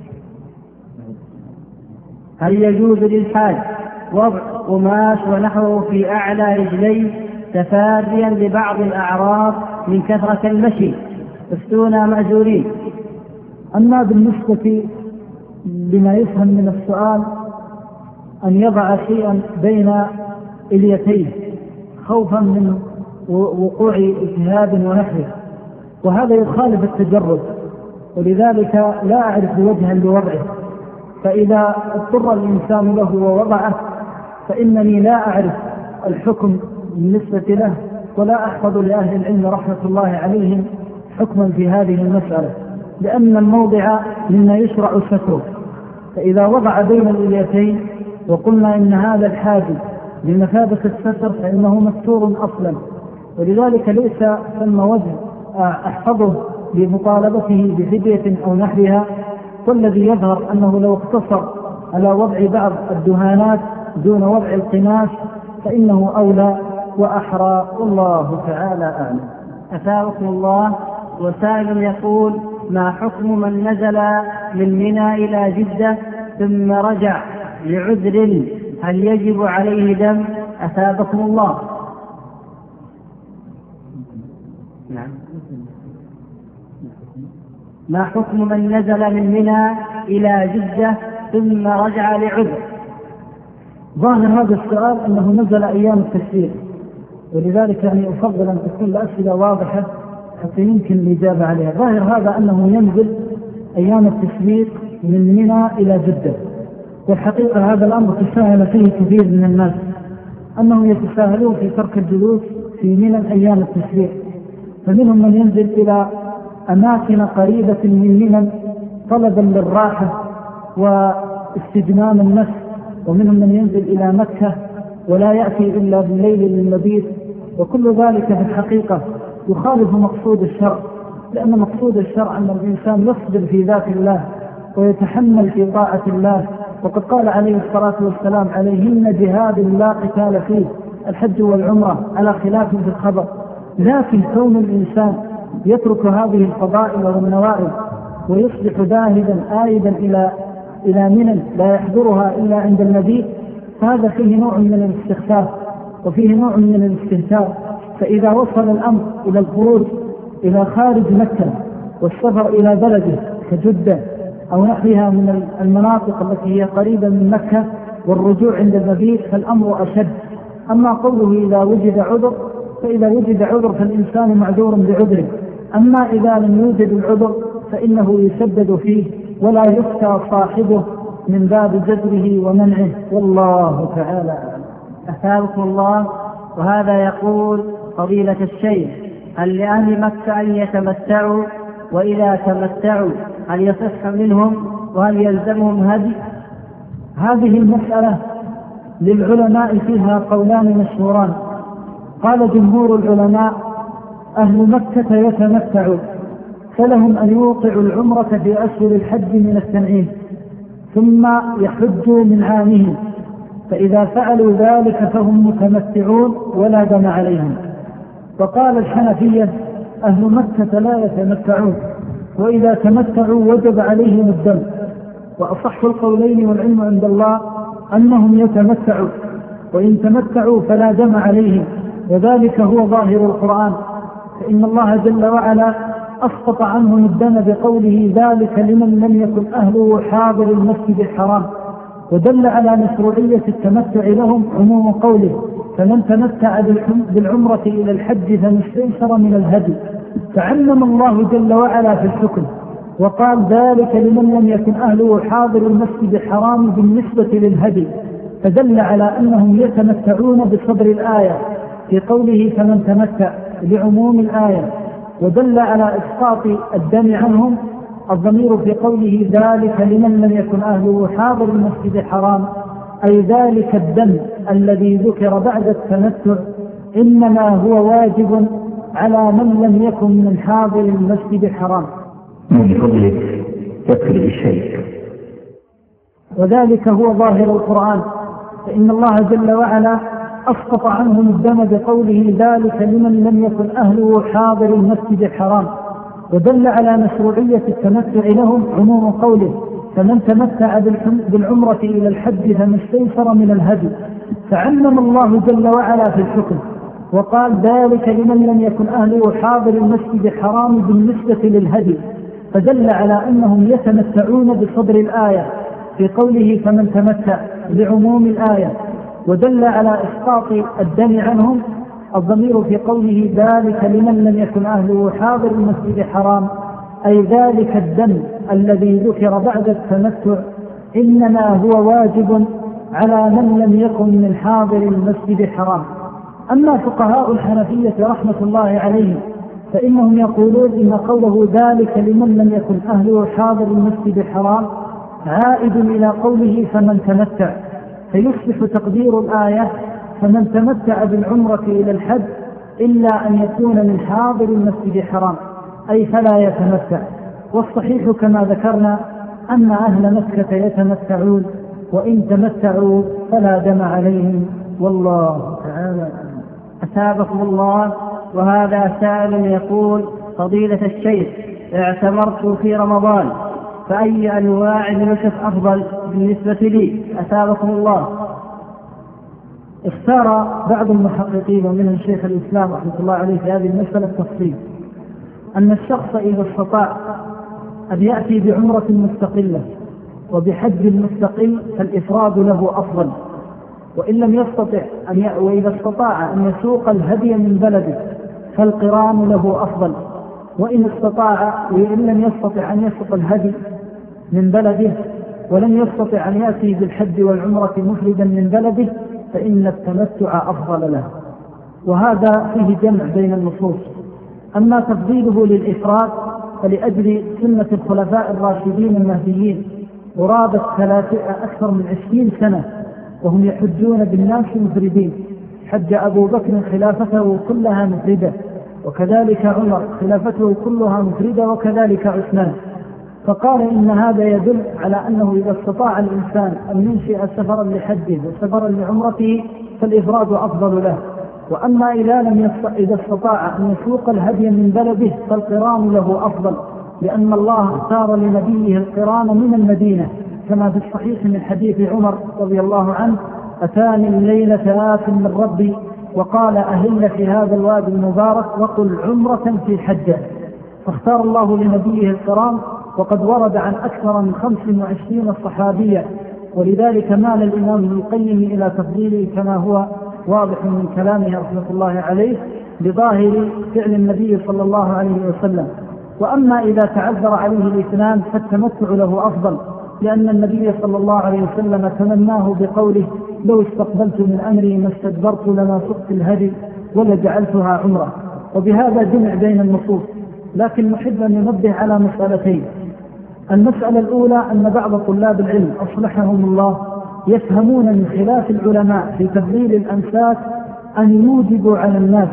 هل يجوز للحاج وضع قماش ونحوه في أعلى رجليه تفاديا لبعض الأعراض من كثرة المشي؟ أفتون مأجورين. أما بالنسبة لما يفهم من السؤال أن يضع شيئا بين اليتيه خوفا من وقوع التهاب ونحوه، وهذا يخالف التجرد، ولذلك لا أعرف وجها لوضعه، فإذا اضطر الإنسان له ووضعه فإنني لا أعرف الحكم بالنسبة له، ولا أحفظ لأهل العلم رحمة الله عليهم حكما في هذه المسألة، لأن الموضع مما يشرع ستره. فإذا وضع بين اليتين وقلنا إن هذا الحاجز لمثابة الستر فإنه مستور أصلا، ولذلك ليس ثم وجه أحفظه لمطالبته بفدية أو نحوها. والذي يظهر أنه لو اقتصر على وضع بعض الدهانات دون وضع القماش فإنه أولى وأحرى، والله تعالى أعلم. أثابكم الله. وسائل يقول: ما حكم من نزل من منى إلى جدة ثم رجع لعذر، هل يجب عليه دم؟ أثابكم الله. نعم. ما حكم من نزل من منى إلى جدة ثم رجع لعذر؟ ظاهر هذا السؤال أنه نزل أيام التشريق، ولذلك يعني أفضل أن تكون الأسئلة واضحة حتى يمكن الإجابة عليها. ظاهر هذا أنه ينزل أيام التشريق من منى إلى جدة، والحقيقة هذا الأمر تساهل فيه كثير من الناس، أنهم يتساهلون في ترك الجلوس في منى أيام التشريق، فمنهم من ينزل إلى أماكن قريبة من منى طلبا للراحة واستجمام النفس، ومنهم من ينزل إلى مكة ولا يأتي إلا بالليل للمبيت، وكل ذلك في الحقيقة يخالف مقصود الشرع، لأن مقصود الشرع أن الإنسان يصبر في ذات الله ويتحمل في طاعة الله، وقد قال عليه الصلاة والسلام: عليهن جهاد لا قتال فيه، الحج والعمرة، على خلاف في الخبر. لكن كون الإنسان يترك هذه الفضائل والنوائب ويصبح ذاهبا آيدا إلى إلى منى لا يحضرها إلا عند المبيت، فهذا فيه نوع من الاستخفاف وفيه نوع من الاستهتار. فإذا وصل الأمر إلى الخروج إلى خارج مكة والسفر إلى بلده كجدة أو نحوها من المناطق التي هي قريبة من مكة والرجوع عند المبيت فالأمر أشد. أما قوله إذا وجد عذر، فإذا وجد عذر فالإنسان معذور بعذره، أما إذا لم يوجد العذر فإنه يسدد فيه ولا يفتى صاحبه من باب جذره ومنعه، والله تعالى. أثابكم الله. وهذا يقول: فضيلة الشيخ، هل لأهل مكة أن يتمتعوا؟ وإذا تمتعوا هل يصح منهم؟ وهل يلزمهم هدي؟ هذه المسألة للعلماء فيها قولان مشهوران. قال جمهور العلماء: أهل مكة يتمتعون، فلهم أن يوقعوا العمرة في أشهر الحج من التنعيم ثم يحجوا من عامهم، فإذا فعلوا ذلك فهم متمتعون ولا دم عليهم. وقال الحنفية: أهل مكة لا يتمتعون، وإذا تمتعوا وجب عليهم الدم. وأصح القولين والعلم عند الله أنهم يتمتعوا، وإن تمتعوا فلا دم عليهم، وذلك هو ظاهر القرآن، فإن الله جل وعلا أسقط عنهم الدم بقوله: ذلك لمن لم يكن أهله حاضر المسجد الحرام. ودل على مشروعية التمتع لهم عموم قوله: فمن تمتع بالعمرة إلى الحج فما استيسر من الهدي. فعلم الله جل وعلا في الحكم وقال: ذلك لمن لم يكن أهله حاضر المسجد الحرام بالنسبة للهدي، فدل على أنهم يتمتعون بصدر الآية في قوله: فمن تمتع لعموم الآية. ودل على إسقاط الدم عنهم الضمير في قوله: ذلك لمن لم يكن أهله حاضر المسجد الحرام، أي ذلك الدم الذي ذكر بعد التمتع إنما هو واجب على من لم يكن من حاضر المسجد الحرام. من فضلك يكفي الشيء. وذلك هو ظاهر القرآن، فإن الله جل وعلا أسقط عنهم الدم بقوله: ذلك لمن لم يكن أهله حاضر المسجد الحرام. ودل على مشروعية التمتع لهم عموم قوله: فمن تمتع بالعمرة إلى الحج فما استيسر من الهدي. فعلم الله جل وعلا في الحكم وقال: ذلك لمن لم يكن أهله حاضر المسجد الحرام بالنسبة للهدي، فدل على أنهم يتمتعون بصدر الآية في قوله: فمن تمتع بعموم الآية. ودل على إسقاط الدم عنهم الضمير في قوله: ذلك لمن لم يكن أهله حاضر المسجد الحرام، أي ذلك الدم الذي ذكر بعد التمتع إنما هو واجب على من لم يكن من حاضر المسجد الحرام. أما فقهاء الحنفية رحمة الله عليهم فإنهم يقولون إن قوله: ذلك لمن لم يكن أهله حاضر المسجد الحرام عائد إلى قوله: فمن تمتع، فيصبح تقدير الآية: فمن تمتع بالعمرة إلى الحج إلا أن يكون من حاضر المسجد الحرام، أي فلا يتمتع. والصحيح كما ذكرنا أن أهل مكة يتمتعون، وإن تمتعوا فلا دم عليهم، والله تعالى. أثابكم الله. وهذا سائل يقول: فضيلة الشيخ، اعتمرت في رمضان، فأي أنواع النسك أفضل بالنسبة لي؟ أثابكم الله. اختار بعض المحققين ومنهم شيخ الإسلام رحمة الله عليه في هذه المسألة التفصيل أن الشخص إذا استطاع أن يأتي بعمرة مستقلة وبحج مستقل فالإفراد له أفضل، وإن لم يستطع أن ي... وإذا استطاع أن يسوق الهدي من بلده فالقران له أفضل، وإن استطاع وإن لم يستطع أن يسوق الهدي من بلده ولم يستطع أن يأتي بالحج والعمرة مفردا من بلده فإن التمتع أفضل له. وهذا فيه جمع بين النصوص. أما تفضيله للإفراد فلأجل سنة الخلفاء الراشدين المهديين قرابة أكثر من عشرين سنة وهم يحجون بالناس مفردين. حج أبو بكر خلافته كلها مفردة، وكذلك عمر خلافته كلها مفردة، وكذلك عثمان. فقال إن هذا يدل على أنه إذا استطاع الإنسان أن ينشئ سفرا لحجه وسفرا لعمرته فالإفراد أفضل له. وأما إذا لم يستطع إذا استطاع أن يسوق الهدي من بلده فالقران له أفضل، لأن الله اختار لنبيه القران من المدينة، كما في الصحيح من حديث عمر رضي الله عنه: أتاني الليلة آت من ربي وقال أهل في هذا الوادي المبارك وقل عمرة في حجة. فاختار الله لنبيه القران، وقد ورد عن أكثر من خمس وعشرين صحابية، ولذلك مال الإمام ابن القيم إلى تفضيله كما هو واضح من كلامه رحمة الله عليه بظاهر فعل النبي صلى الله عليه وسلم. وأما إذا تعذر عليه الاثنان فالتمتع له أفضل، لأن النبي صلى الله عليه وسلم تمناه بقوله: لو استقبلت من أمري ما استدبرت لما سقت الهدي ولجعلتها عمرة. وبهذا جمع بين النصوص. لكن نحب أن ننبه على مسألتين. المسألة الأولى أن بعض طلاب العلم أصلحهم الله يفهمون من خلاف العلماء في تفضيل الأنساك أن يوجبوا على الناس،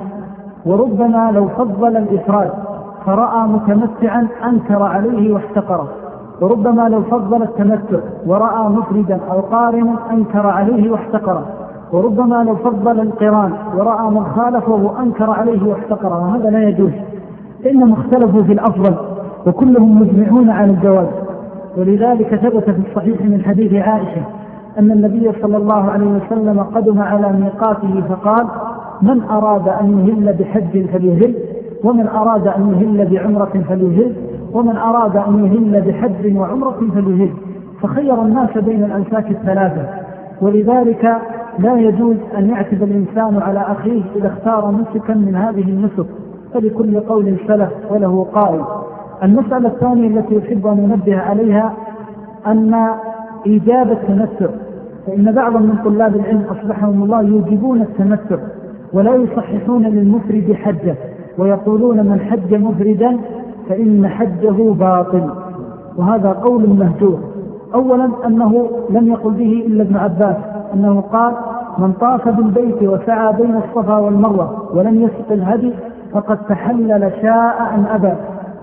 وربما لو فضل الإفراد فرأى متمتعا أنكر عليه واحتقره، وربما لو فضل التمتع ورأى مفردا أو قارنا أنكر عليه واحتقره، وربما لو فضل القران ورأى من خالفه أنكر عليه واحتقره. وهذا لا يجوز، فإنهم اختلفوا في الأفضل وكلهم مجمعون على الجواز. ولذلك ثبت في الصحيح من حديث عائشة أن النبي صلى الله عليه وسلم قدم على ميقاته فقال: من أراد أن يهل بحج فليهل، ومن أراد أن يهل بعمرة فليهل، ومن أراد أن يهل بحج وعمرة فليهل. فخير الناس بين الأنساك الثلاثة. ولذلك لا يجوز أن يعتب الإنسان على أخيه إذا اختار نسكا من هذه النسك، فلكل قول سلف وله قائل. المسألة الثانية التي يحب أن ينبه عليها أن إيجاب التمتع، فإن بعضا من طلاب العلم أصبحهم الله يوجبون التمتع ولا يصححون للمفرد حجه، ويقولون من حج مفردا فإن حجه باطل، وهذا قول مهجور. أولا أنه لم يقل به إلا ابن عباس، أنه قال: من طاف بالبيت وسعى بين الصفا والمروة ولم يسق الهدي فقد تحلل شاء أم أبى.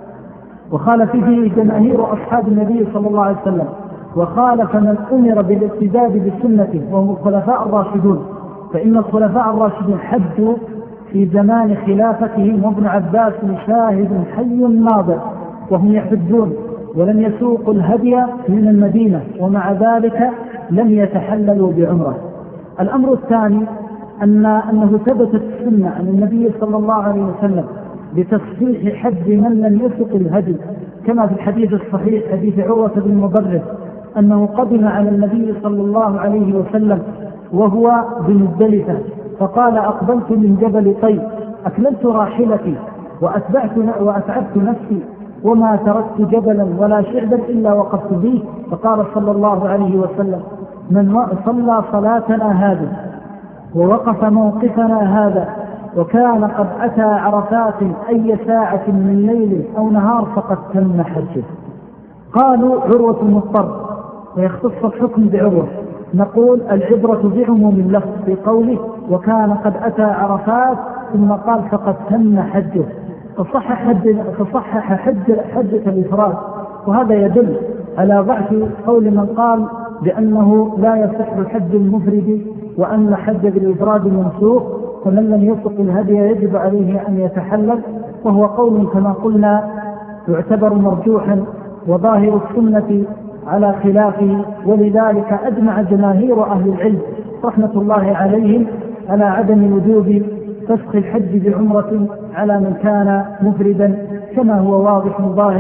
وخالف فيه جماهير أصحاب النبي صلى الله عليه وسلم، وخالف من أمر بالاقتداء بسنته وهم الخلفاء الراشدون، فإن الخلفاء الراشدون حجوا في زمان خلافتهم، وابن عباس شاهد حي ناظر وهم يحجون ولم يسوقوا الهدي من المدينة، ومع ذلك لم يتحللوا بعمره. الأمر الثاني أن أنه ثبتت السنة عن النبي صلى الله عليه وسلم بتصحيح حج من لم يسق الهدي، كما في الحديث الصحيح حديث عروة بن مضرب أنه قدم على النبي صلى الله عليه وسلم وهو بمزدلفة فقال: أقبلت من جبل طيب أكللت راحلتي وأتبعت وأتعبت نفسي وما تركت جبلا ولا شعبا إلا وقفت به. فقال صلى الله عليه وسلم: من صلى صلاتنا هذه ووقف موقفنا هذا وكان قد أتى عرفات أي ساعة من ليل أو نهار فقد تم حجه. قالوا: عروة المضطر ويختص الحكم بعروة. نقول: العبرة بعموم اللفظ في قوله وكان قد أتى عرفات ثم قال فقد تم حجه، فصحح حج فصحح حج حجة الإفراد، وهذا يدل على ضعف قول من قال بأنه لا يصح حج المفرد وأن حج بالإفراد منسوخ، فمن لم يسق الهدي يجب عليه أن يتحلل، وهو قول كما قلنا يعتبر مرجوحا وظاهر السنة على خلافه. ولذلك أجمع جماهير أهل العلم رحمة الله عليهم على عدم وجوب فسخ الحج بعمرة على من كان مفردا، كما هو واضح ظاهر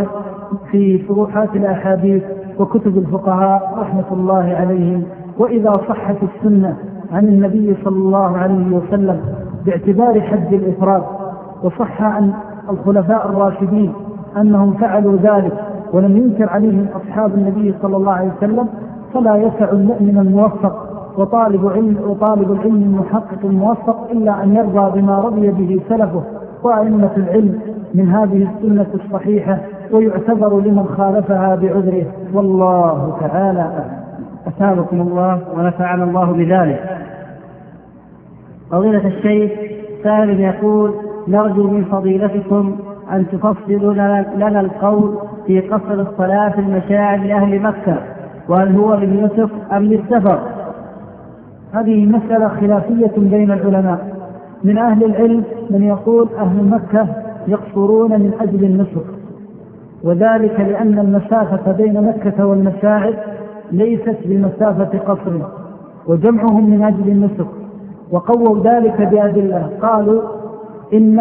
في شروحات الأحاديث وكتب الفقهاء رحمة الله عليهم. وإذا صحت السنة عن النبي صلى الله عليه وسلم باعتبار حج الإفراد، وصح عن الخلفاء الراشدين أنهم فعلوا ذلك ولم ينكر عليهم أصحاب النبي صلى الله عليه وسلم، فلا يسع المؤمن الموفق وطالب علم وطالب العلم المحقق الموفق إلا أن يرضى بما رضي به سلفه وأئمة العلم من هذه السنة الصحيحة، ويعتبر لمن خالفها بعذره، والله تعالى أعلم. أثابكم الله ونفعنا الله بذلك. فضيلة الشيخ، سائل يقول: نرجو من فضيلتكم أن تفصلوا لنا القول في قصر الصلاة في المشاعر لأهل مكة، وهل هو للنسك أم للسفر؟ هذه مسألة خلافية بين العلماء. من أهل العلم من يقول أهل مكة يقصرون من أجل النسك، وذلك لأن المسافة بين مكة والمشاعر ليست بمسافة قصر، وجمعهم من أجل النسك، وقووا ذلك بأدلة. قالوا إن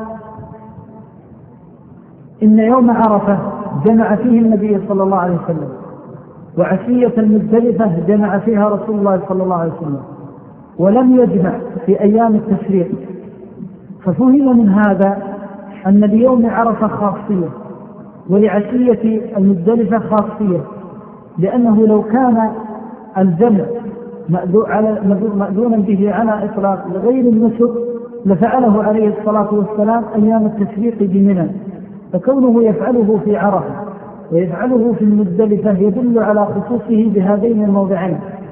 إن يوم عرفة جمع فيه النبي صلى الله عليه وسلم، وعشية المزدلفة جمع فيها رسول الله صلى الله عليه وسلم، ولم يجمع في أيام التشريق. ففهم من هذا أن ليوم عرفة خاصية ولعشية المزدلفة خاصية، لأنه لو كان الجمع مأذونا به على إطلاق لغير النسك لفعله عليه الصلاة والسلام أيام التشريق بمنى، فكونه يفعله في عرفة ويفعله في المزدلفة يدل على خصوصه بهذين الموضعين.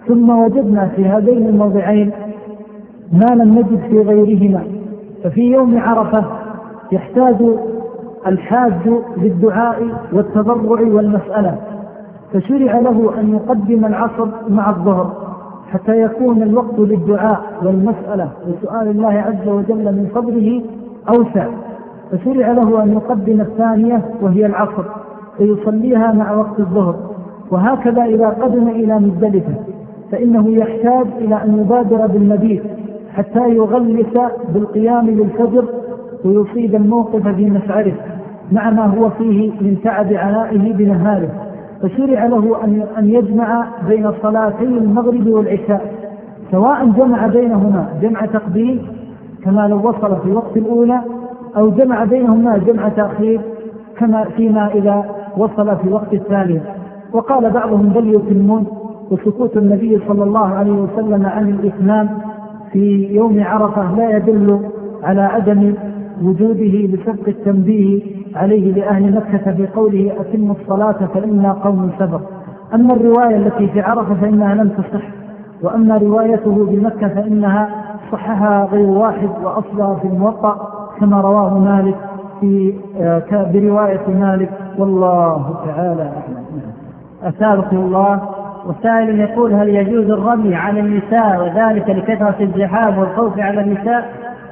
ثم وجدنا في هذين الموضعين ما لم نجد في غيرهما. ففي يوم عرفة يحتاج الحاج للدعاء والتضرع والمسألة، فشرع له أن يقدم العصر مع الظهر حتى يكون الوقت للدعاء والمسألة وسؤال الله عز وجل من فضله أوسع، فشرع له أن يقدم الثانية وهي العصر فيصليها مع وقت الظهر. وهكذا إذا قدم إلى مزدلفة فإنه يحتاج إلى أن يبادر بالمبيت حتى يغلس بالقيام للفجر ويصيب الموقف في مشعره مع ما هو فيه من تعب عنائه بنهاره، فشرع له أن يجمع بين صلاتي المغرب والعشاء، سواء جمع بينهما جمع تقديم كما لو وصل في وقت الأولى، أو جمع بينهما جمع تأخير كما فيما إذا وصل في وقت الثانية. وقال بعضهم بل يتمون، وسكوت النبي صلى الله عليه وسلم عن الإتمام في يوم عرفة لا يدل على عدم وجوده بسبق التنبيه عليه لأهل مكة في قوله أتم الصلاة فإنا قوم سبق. أما الرواية التي في عرفة فإنها لم تصح، وأما روايته بمكة فإنها صحها غير واحد وأصلها في الموطأ كما رواه مالك في برواية مالك والله تعالى أعلم. أثابكم الله. وسائل يقول هل يجوز الرمي على النساء وذلك لكثرة الزحام والخوف على النساء؟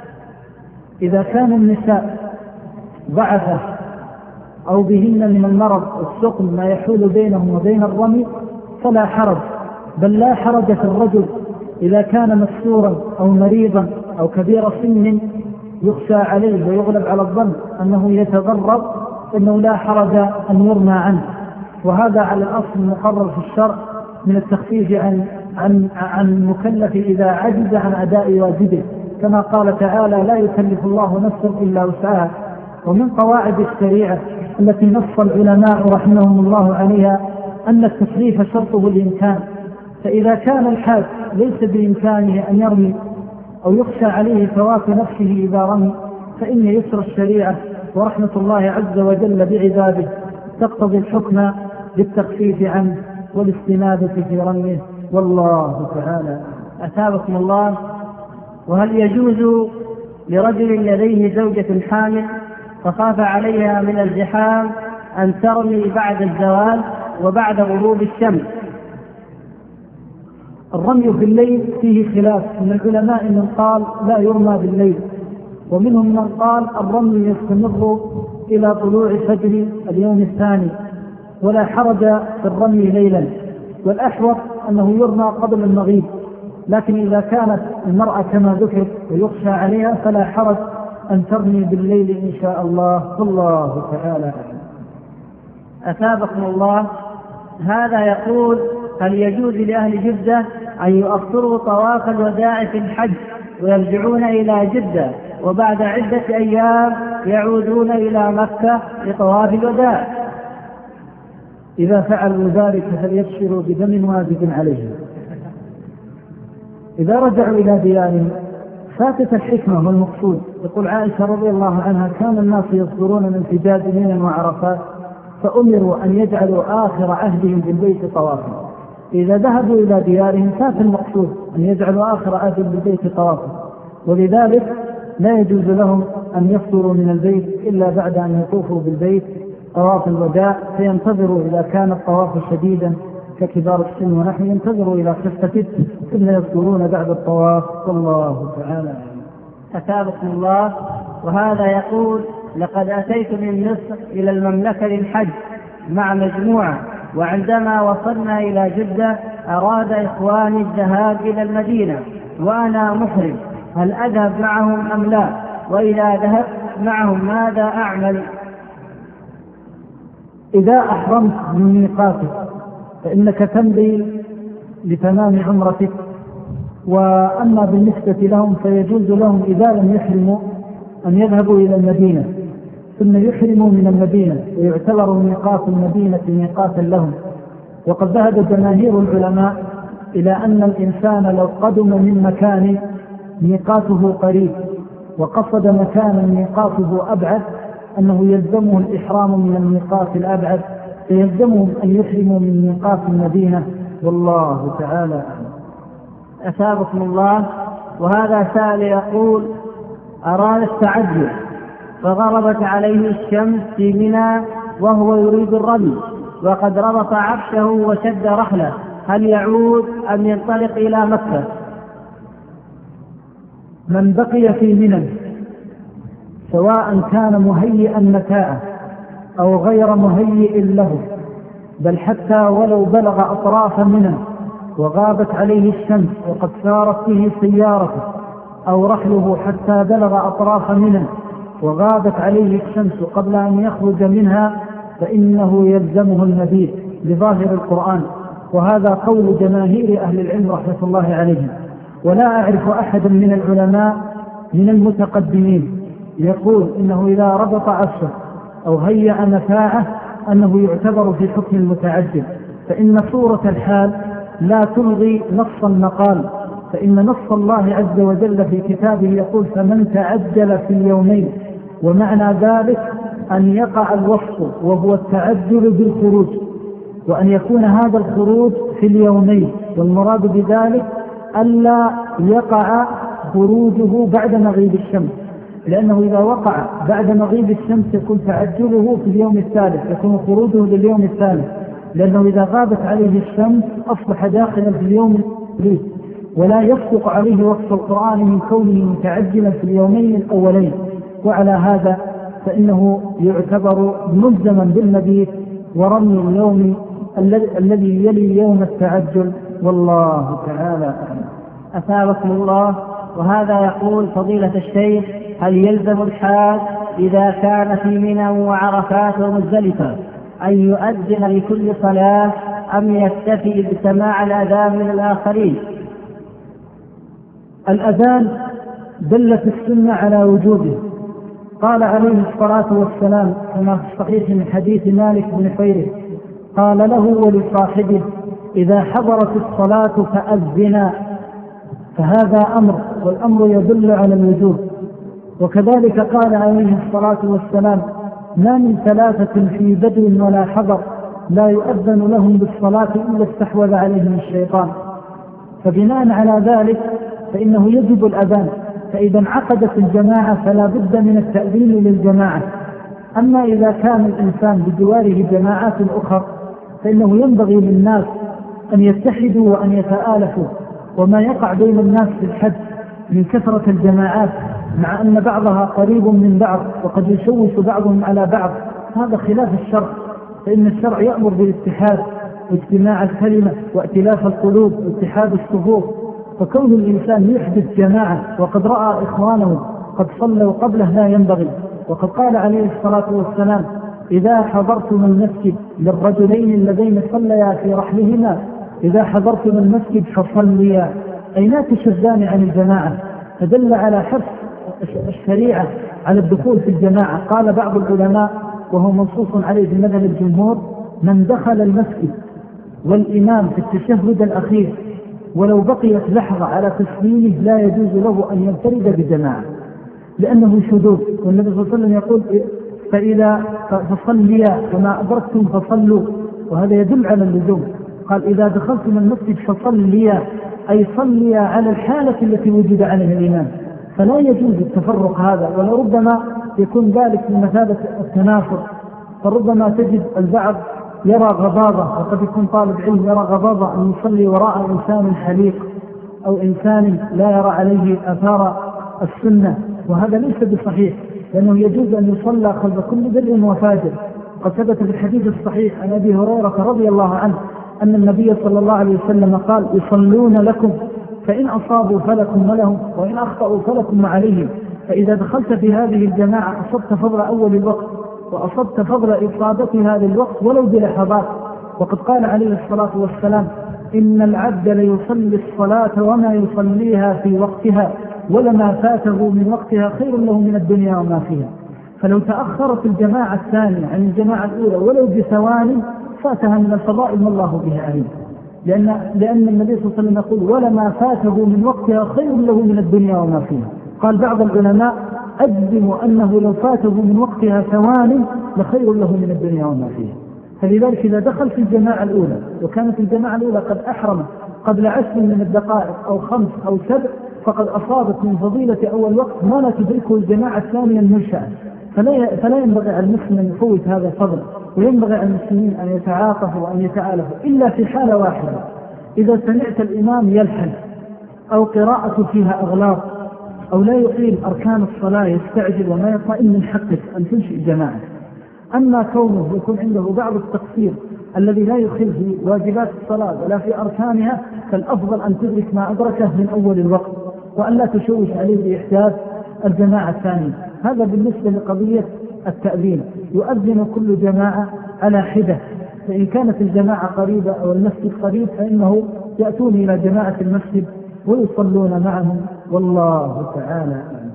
إذا كان النساء ضعفة أو بهن من المرض السقم ما يحول بينهم وبين الرمي فلا حرج، بل لا حرج في الرجل إذا كان مكسورا أو مريضا أو كبير سن يخشى عليه ويغلب على الظن أنه يتضرر، إنه لا حرج أن يرمى عنه. وهذا على الأصل المقرر في الشرع من التخفيف عن عن عن المكلف إذا عجز عن أداء واجبه، كما قال تعالى لا يكلف الله نفسا إلا وسعها. ومن قواعد الشريعة التي نص العلماء رحمهم الله عليها أن التكليف شرطه الإمكان، فإذا كان الحاج ليس بإمكانه أن يرمي أو يخشى عليه فوات نفسه إذا رمي، فإن يسر الشريعة ورحمة الله عز وجل بعباده تقتضي الحكم بالتخفيف عنه والاستنادة في رميه والله تعالى. أثابكم الله. وهل يجوز لرجل لديه زوجة حامل فخاف عليها من الزحام أن ترمي بعد الزوال وبعد غروب الشمس؟ الرمي في الليل فيه خلاف من العلماء، من قال لا يرمى بالليل، ومنهم من قال الرمي يستمر إلى طلوع فجر اليوم الثاني ولا حرج في الرمي ليلا، والأحوط أنه يرمى قبل المغيب. لكن إذا كانت المرأة كما ذكر ويخشى عليها فلا حرج أن ترمي بالليل إن شاء الله والله تعالى. أثابكم الله. هذا يقول هل يجوز لأهل جدة أن يؤخروا طواف الوداع في الحج ويرجعون إلى جدة وبعد عدة أيام يعودون إلى مكة لطواف الوداع؟ إذا فعلوا ذلك فليبشروا بدم واجب عليهم. إذا رجعوا إلى ديارهم فاتت الحكمة والمقصود. يقول عائشة رضي الله عنها كان الناس يصدرون من حجاز منى وعرفات فأمروا أن يجعلوا آخر عهدهم بالبيت طوافا. إذا ذهبوا إلى ديارهم فات المقصود أن يجعلوا آخر عهدهم بالبيت طوافا، ولذلك لا يجوز لهم أن يصدروا من البيت إلا بعد أن يطوفوا بالبيت طواف الوداع، فينتظروا إذا كان الطواف شديدا ككبار السن ونحن ينتظروا إلى خفة ثم يصدرون بعد الطواف والله تعالى. أثابكم الله. وهذا يقول لقد أتيت من مصر إلى المملكة للحج مع مجموعة، وعندما وصلنا إلى جدة أراد إخواني الذهاب إلى المدينة وأنا محرم، هل أذهب معهم أم لا؟ وإذا ذهبت معهم ماذا أعمل؟ إذا أحرمت من ميقاتك فإنك تمضي لتمام عمرتك، وأما بالنسبة لهم فيجوز لهم إذا لم يحرموا أن يذهبوا إلى المدينة ثم يحرموا من المدينة ويعتبر ميقات المدينة ميقاتا لهم. وقد ذهب جماهير العلماء إلى أن الإنسان لو قدم من مكان ميقاته قريب وقصد مكانا ميقاته أبعد أنه يلزمه الإحرام من الميقات الأبعد، فيلزمهم أن يحرموا من ميقات المدينة والله تعالى أعلم. أثابكم الله. وهذا سائل يقول: أراد التعجل فغربت عليه الشمس في منى وهو يريد الرمي وقد ربط عبشه وشد رحله، هل يعود أم ينطلق إلى مكة؟ من بقي في منى سواء كان مهيئا متاعه أو غير مهيئ له، بل حتى ولو بلغ أطراف منى وغابت عليه الشمس وقد سارت به سيارته أو رحله حتى بلغ أطراف منى وغابت عليه الشمس قبل أن يخرج منها، فإنه يلزمه المبيت بظاهر القرآن، وهذا قول جماهير أهل العلم رحمة الله عليهم. ولا أعرف أحدا من العلماء من المتقدمين يقول إنه إذا ربط عبشه أو هيأ متاعه أنه يعتبر في حكم المتعجل، فإن صورة الحال لا تلغي نص المقال، فإن نص الله عز وجل في كتابه يقول: فمن تعجل في اليومين، ومعنى ذلك أن يقع الوصف وهو التعجل بالخروج، وأن يكون هذا الخروج في اليومين، والمراد بذلك ألا يقع خروجه بعد مغيب الشمس، لأنه إذا وقع بعد مغيب الشمس يكون تعجله في اليوم الثالث، يكون خروجه لليوم الثالث، لأنه إذا غابت عليه الشمس أصبح داخلا في اليوم الثالث، ولا يصدق عليه وصف القرآن من كونه متعجلا في اليومين الأولين. وعلى هذا فإنه يعتبر ملزما بالمبيت ورمي اليوم الذي يلي يوم التعجل، والله تعالى أعلم. أثابكم الله. وهذا يقول: فضيلة الشيخ، هل يلزم الحاج إذا كان في منى وعرفات ومزدلفة أن يؤذن لكل صلاة أم يكتفي بسماع الأذان من الآخرين؟ الأذان دلت السنة على وجوده، قال عليه الصلاة والسلام كما في الصحيح من حديث مالك بن حويرث قال له ولصاحبه: إذا حضرت الصلاة فأذنا، فهذا أمر، والأمر يدل على الوجوب. وكذلك قال عليه الصلاة والسلام: ما من ثلاثة في بدو ولا حضر لا يؤذن لهم بالصلاة إلا استحوذ عليهم الشيطان. فبناء على ذلك فإنه يجب الأذان، فإذا انعقدت الجماعة فلا بد من التأذين للجماعة. أما إذا كان الإنسان بجواره جماعات أخرى فإنه ينبغي للناس أن يتحدوا وأن يتآلفوا، وما يقع بين الناس في الحج من كثرة الجماعات مع أن بعضها قريب من بعض وقد يشوش بعضهم على بعض، هذا خلاف الشرع، فإن الشرع يأمر بالاتحاد واجتماع الكلمة وائتلاف القلوب واتحاد الصفوف. فكون الإنسان يحدث جماعة وقد رأى إخوانه قد صلوا قبله لا ينبغي. وقد قال عليه الصلاة والسلام: إذا حضرتم المسجد للرجلين اللذين صليا في رحلهما إذا حضرتم المسجد فصليا، أي لا تشدان عن الجماعة، فدل على حرص الشريعة على الدخول في الجماعة. قال بعض العلماء وهو منصوص عليه في مذهب الجمهور: من دخل المسجد والإمام في التشهد الأخير ولو بقيت لحظة على تسليمه لا يجوز له أن ينفرد بجماعة، لأنه شذوذ. والنبي صلى الله عليه وسلم يقول: فإذا فصليا وما أدركتم فصلوا، وهذا يدل على اللزوم. قال: إذا دخلتم المسجد فصليا، أي صليا على الحالة التي وجد عليها الإمام، فلا يجوز التفرق هذا، ولربما يكون ذلك من مثابة التنافر. فربما تجد البعض يرى غضاضة، وقد يكون طالب علم يرى غضاضة أن يصلي وراء إنسان حليق أو إنسان لا يرى عليه أثار السنة، وهذا ليس بصحيح، لأنه يجوز أن يصلى خلف كل بر وفاجر. قد ثبت في الحديث الصحيح عن أبي هريرة رضي الله عنه أن النبي صلى الله عليه وسلم قال: يصلون لكم فإن أصابوا فلكم ولهم وإن أخطأوا فلكم عليهم. فإذا دخلت في هذه الجماعة أصبت فضل أول الوقت وأصبت فضل إصابة هذا الوقت ولو بلحظات. وقد قال عليه الصلاة والسلام: إن العبد ليصلي الصلاة وما يصليها في وقتها ولما فاته من وقتها خير له من الدنيا وما فيها. فلو تأخرت الجماعة الثانية عن الجماعة الأولى ولو بثواني فاتها من الفضائل ما الله به عليم، لأن, لأن النبي صلى الله عليه وسلم يقول: ولما فاته من وقتها خير له من الدنيا وما فيها. قال بعض العلماء: أجزم أنه لو فاته من وقتها ثواني لخير له من الدنيا وما فيها. فلذلك إذا دخل في الجماعة الأولى وكانت الجماعة الأولى قد أحرمت قبل عشر من الدقائق أو خمس أو سبع فقد أصابت من فضيلة أول وقت ما لا تدركه الجماعة الثانية المنشأة. فلا فلا ينبغي على المسلم أن يفوت هذا الفضل، وينبغي على المسلمين أن يتعاطفوا وأن يتآلفوا إلا في حالة واحدة: إذا سمعت الإمام يلحن أو قراءة فيها أغلاط أو لا يقيم أركان الصلاة يستعجل وما يطمئن من حقك أن تنشئ جماعة. أما كونه يكون عنده بعض التقصير الذي لا يخل في واجبات الصلاة ولا في أركانها، فالأفضل أن تدرك ما أدركه من أول الوقت وأن لا تشوش عليه بإحداث الجماعة الثانية. هذا بالنسبة لقضية التأذين. يؤذن كل جماعة على حدة، فإن كانت الجماعة قريبة أو المسجد قريب فإنه يأتون إلى جماعة المسجد ويصلون معهم، والله تعالى أعلم.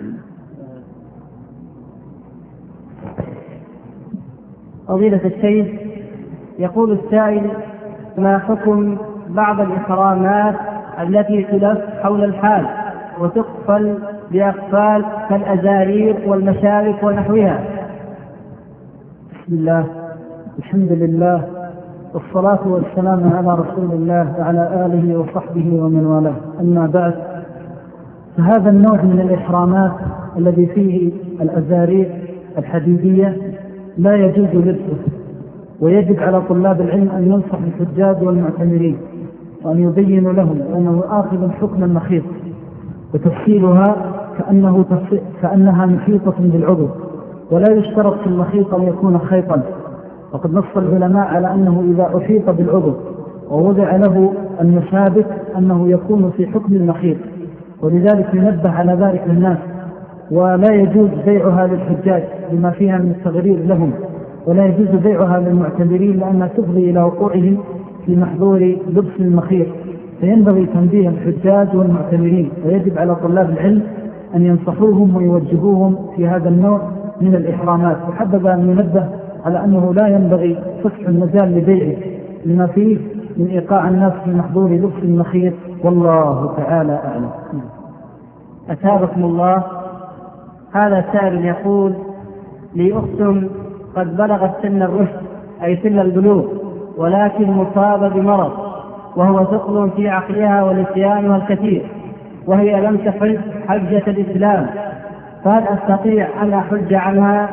فضيلة الشيخ، يقول السائل: ما حكم بعض الإحرامات التي تلف حول الحال وتقفل بأقفال كالأزارير والمشارك ونحوها؟ بسم الله، الحمد لله، والصلاة والسلام على رسول الله وعلى آله وصحبه ومن والاه. أما بعد، فهذا النوع من الإحرامات الذي فيه الأزارير الحديدية لا يجوز لبسه، ويجب على طلاب العلم أن ينصح الحجاج والمعتمرين وأن يبين لهم أنه آخذ حكم المخيط، وتفصيلها كأنه كأنها محيطة بالعضو، ولا يشترط في المخيط أن يكون خيطا. وقد نص العلماء على أنه إذا أحيط بالعضو ووضع له المشابك أنه يكون في حكم المخيط، ولذلك ينبه على ذلك الناس. ولا يجوز بيعها للحجاج لما فيها من التغرير لهم، ولا يجوز بيعها للمعتمرين لأنها تفضي إلى وقوعهم في محظور لبس المخيط. فينبغي تنبيه الحجاج والمعتمرين، ويجب على طلاب العلم أن ينصحوهم ويوجهوهم في هذا النوع من الإحرامات. وحبذ أن ينبه على أنه لا ينبغي فتح المجال لبيعه لما فيه من إيقاع الناس في محظور لبس المخيط، والله تعالى أعلم. أثابكم الله. هذا سائل يقول: لي أخت قد بلغت سن الرشد أي سن البلوغ، ولكن مصابة بمرض وهو ثقل في عقلها ونسيانها الكثير، وهي لم تحج حجة الإسلام، فهل أستطيع أن أحج عنها؟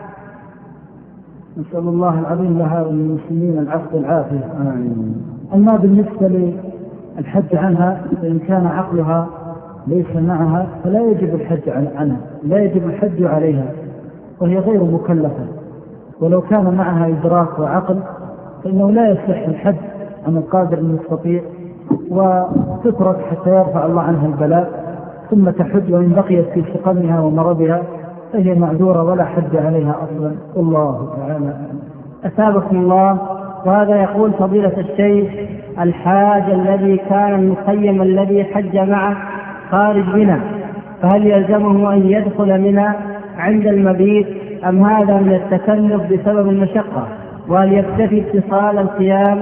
نسأل الله العظيم لها وللمسلمين العفو والعافية. أما بالنسبة للحج عنها، فإن كان عقلها ليس معها فلا يجب الحج عنها، لا يجب الحج عليها، وهي غير مكلفة. ولو كان معها إدراك وعقل فإنه لا يصح الحج عن القادر المستطيع، وتترك حتى يرفع الله عنها البلاء ثم تحج، وإن بقيت في سقمها ومرضها فهي معذورة ولا حج عليها أصلا، والله تعالى. أثابكم الله. وهذا يقول: فضيلة الشيخ، الحاج الذي كان المخيم الذي حج معه خارج منى، فهل يلزمه أن يدخل منى عند المبيت أم هذا من التكلف بسبب المشقة؟ وهل يكتفي اتصال القيام؟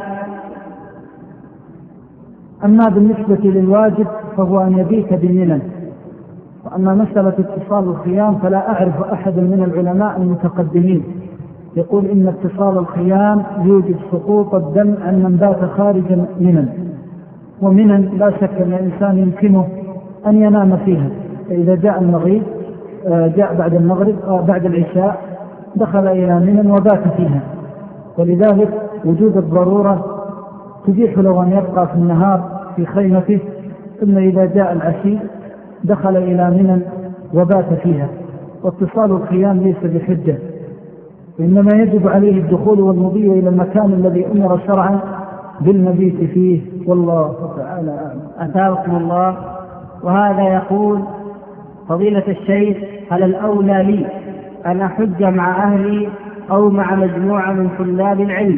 أما بالنسبة للواجب فهو أن يبيت بمنى، وأما مسألة اتصال الخيام فلا أعرف أحد من العلماء المتقدمين يقول إن اتصال الخيام يوجب سقوط الدم عن من بات خارجا منى. ومنى لا شك أن الإنسان يمكنه أن ينام فيها، فإذا جاء المغرب جاء بعد المغرب بعد العشاء دخل إلى منى وبات فيها، ولذلك وجود الضرورة تبيح له أن يبقى في النهار في خيمته، ثم إذا جاء العشي دخل إلى منى وبات فيها. واتصال الخيام ليس بحجة، وإنما يجب عليه الدخول والمضي إلى المكان الذي أمر شرعا بالمبيت فيه، والله تعالى أعلم. أثابكم الله. وهذا يقول: فضيلة الشيخ، هل الأولى لي أن أحج مع أهلي أو مع مجموعة من طلاب العلم؟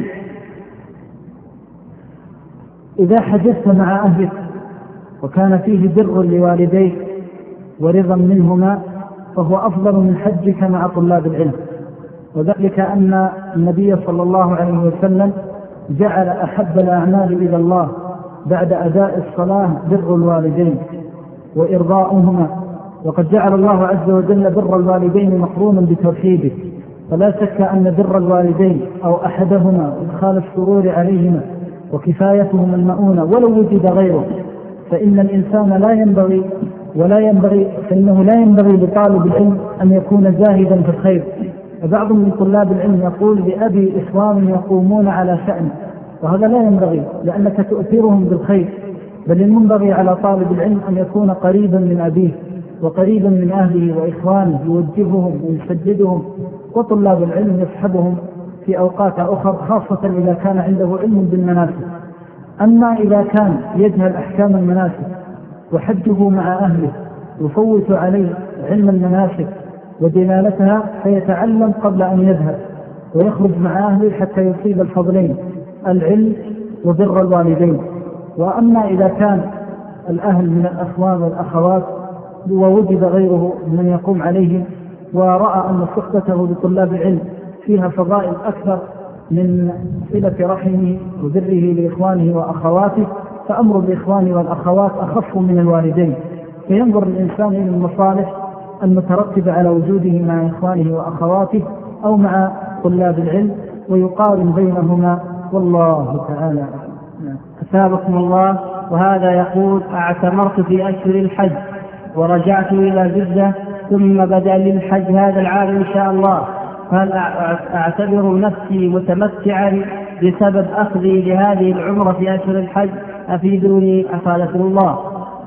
إذا حجزت مع أهلك وكان فيه بر لوالديك ورضا منهما فهو أفضل من حجك مع طلاب العلم، وذلك أن النبي صلى الله عليه وسلم جعل أحب الأعمال إلى الله بعد أداء الصلاة بر الوالدين وإرضاؤهما، وقد جعل الله عز وجل بر الوالدين مقرونا بتوحيده، فلا شك أن بر الوالدين أو أحدهما إدخال السرور عليهما وكفايتهم المؤونة ولو وجد غيره. فإن الإنسان لا ينبغي ولا ينبغي فإنه لا ينبغي لطالب العلم أن يكون زاهدا في الخير. وبعض من طلاب العلم يقول لأبي إخوان يقومون على شأن، وهذا لا ينبغي لأنك تؤثرهم بالخير، بل المنبغي على طالب العلم أن يكون قريبا من أبيه وقريبا من أهله وإخوانه، يوجههم ويسددهم. وطلاب العلم يسحبهم في أوقات أخرى، خاصة إذا كان عنده علم بالمناسك. أما إذا كان يجهل أحكام المناسك وحجه مع أهله يفوت عليه علم المناسك ودلالتها، فيتعلم قبل أن يذهب ويخرج مع أهله حتى يصيب الفضلين، العلم وبر الوالدين. وأما إذا كان الأهل من الأخوان والأخوات ووجد غيره من يقوم عليهم ورأى أن صحبته لطلاب العلم فيها فضائل أكثر من صلة رحمه وبره لإخوانه وأخواته، فأمر الإخوان والأخوات أخف من الوالدين. فينظر الإنسان إلى المصالح المترتبة على وجوده مع إخوانه وأخواته أو مع طلاب العلم ويقارن بينهما، والله تعالى. أثابكم الله. وهذا يقول: اعتمرت في أشهر الحج ورجعت إلى جدة ثم بدأ للحج هذا العام إن شاء الله، هل أعتبر نفسي متمتعا بسبب أخذي لهذه العمرة في أشهر الحج؟ أفيدوني أفادكم الله.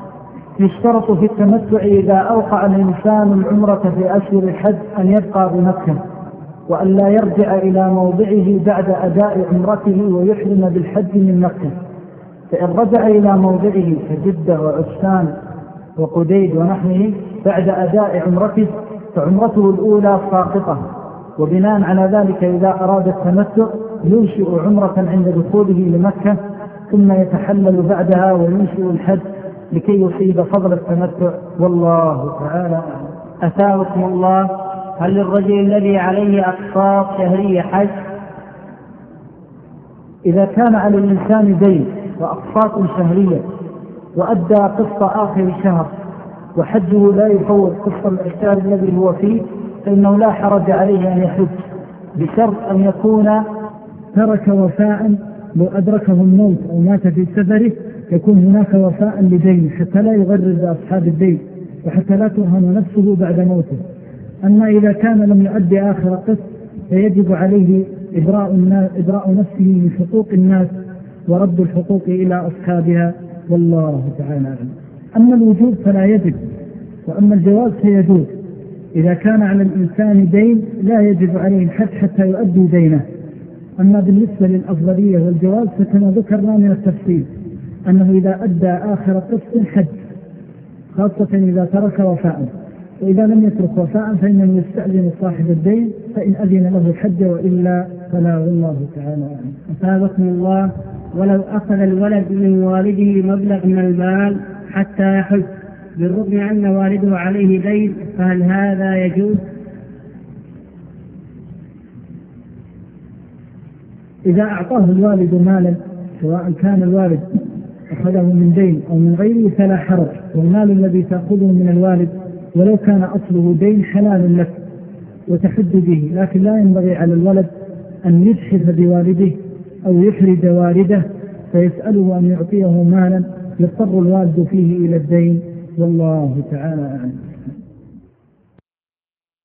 يشترط في التمتع إذا أوقع الإنسان العمرة في أشهر الحج أن يبقى بمكة وأن لا يرجع إلى موضعه بعد أداء عمرته ويحرم بالحج من مكة. فإن رجع إلى موضعه كجدة وعسان وقديد ونحوه بعد أداء عمرته فعمرته الأولى ساقطة، وبناء على ذلك إذا أراد التمتع ينشئ عمرة عند دخوله لمكة ثم يتحلل بعدها وينشئ الحج لكي يصيب فضل التمتع، والله تعالى. أثابكم الله. هل للرجل الذي عليه أقساط شهرية حج؟ إذا كان على الإنسان دين وأقساط شهرية وأدى قسط آخر الشهر وحجه لا يفوت قسط الإحسان الذي هو فيه، فإنه لا حرج عليه أن يحج، بشرط أن يكون ترك وفاء. لو أدركه الموت أو مات في سفره يكون هناك وفاء لدينه حتى لا يغرر بأصحاب الدين وحتى لا ترهن نفسه بعد موته. أما إذا كان لم يؤدي آخر قسط فيجب عليه إبراء نفسه من حقوق الناس ورد الحقوق إلى أصحابها، والله تعالى. أما الوجوب فلا يجب، وأما الجواز فيجوز. إذا كان على الإنسان دين لا يجب عليه الحج حتى يؤدي دينه. أما بالنسبة للأفضلية والجواز فكما ذكرنا من التفصيل أنه إذا أدى آخر قسط حج، خاصة إذا ترك وفاء، وإذا لم يترك وفاء فإنه يستأذن صاحب الدين فإن أذن له الحج وإلا فلا، والله تعالى. أثابكم الله. ولو أخذ الولد من والده مبلغ من المال حتى يحج بالرغم أن والده عليه دين، فهل هذا يجوز؟ إذا أعطاه الوالد مالا سواء كان الوالد أخذه من دين أو من غيره فلا حرج، والمال الذي تأخذه من الوالد ولو كان أصله دين حلال لك وتحد به، لكن لا ينبغي على الولد أن يجحف بوالده أو يحرج والده فيسأله أن يعطيه مالا يضطر الوالد فيه إلى الدين، والله تعالى أعلم.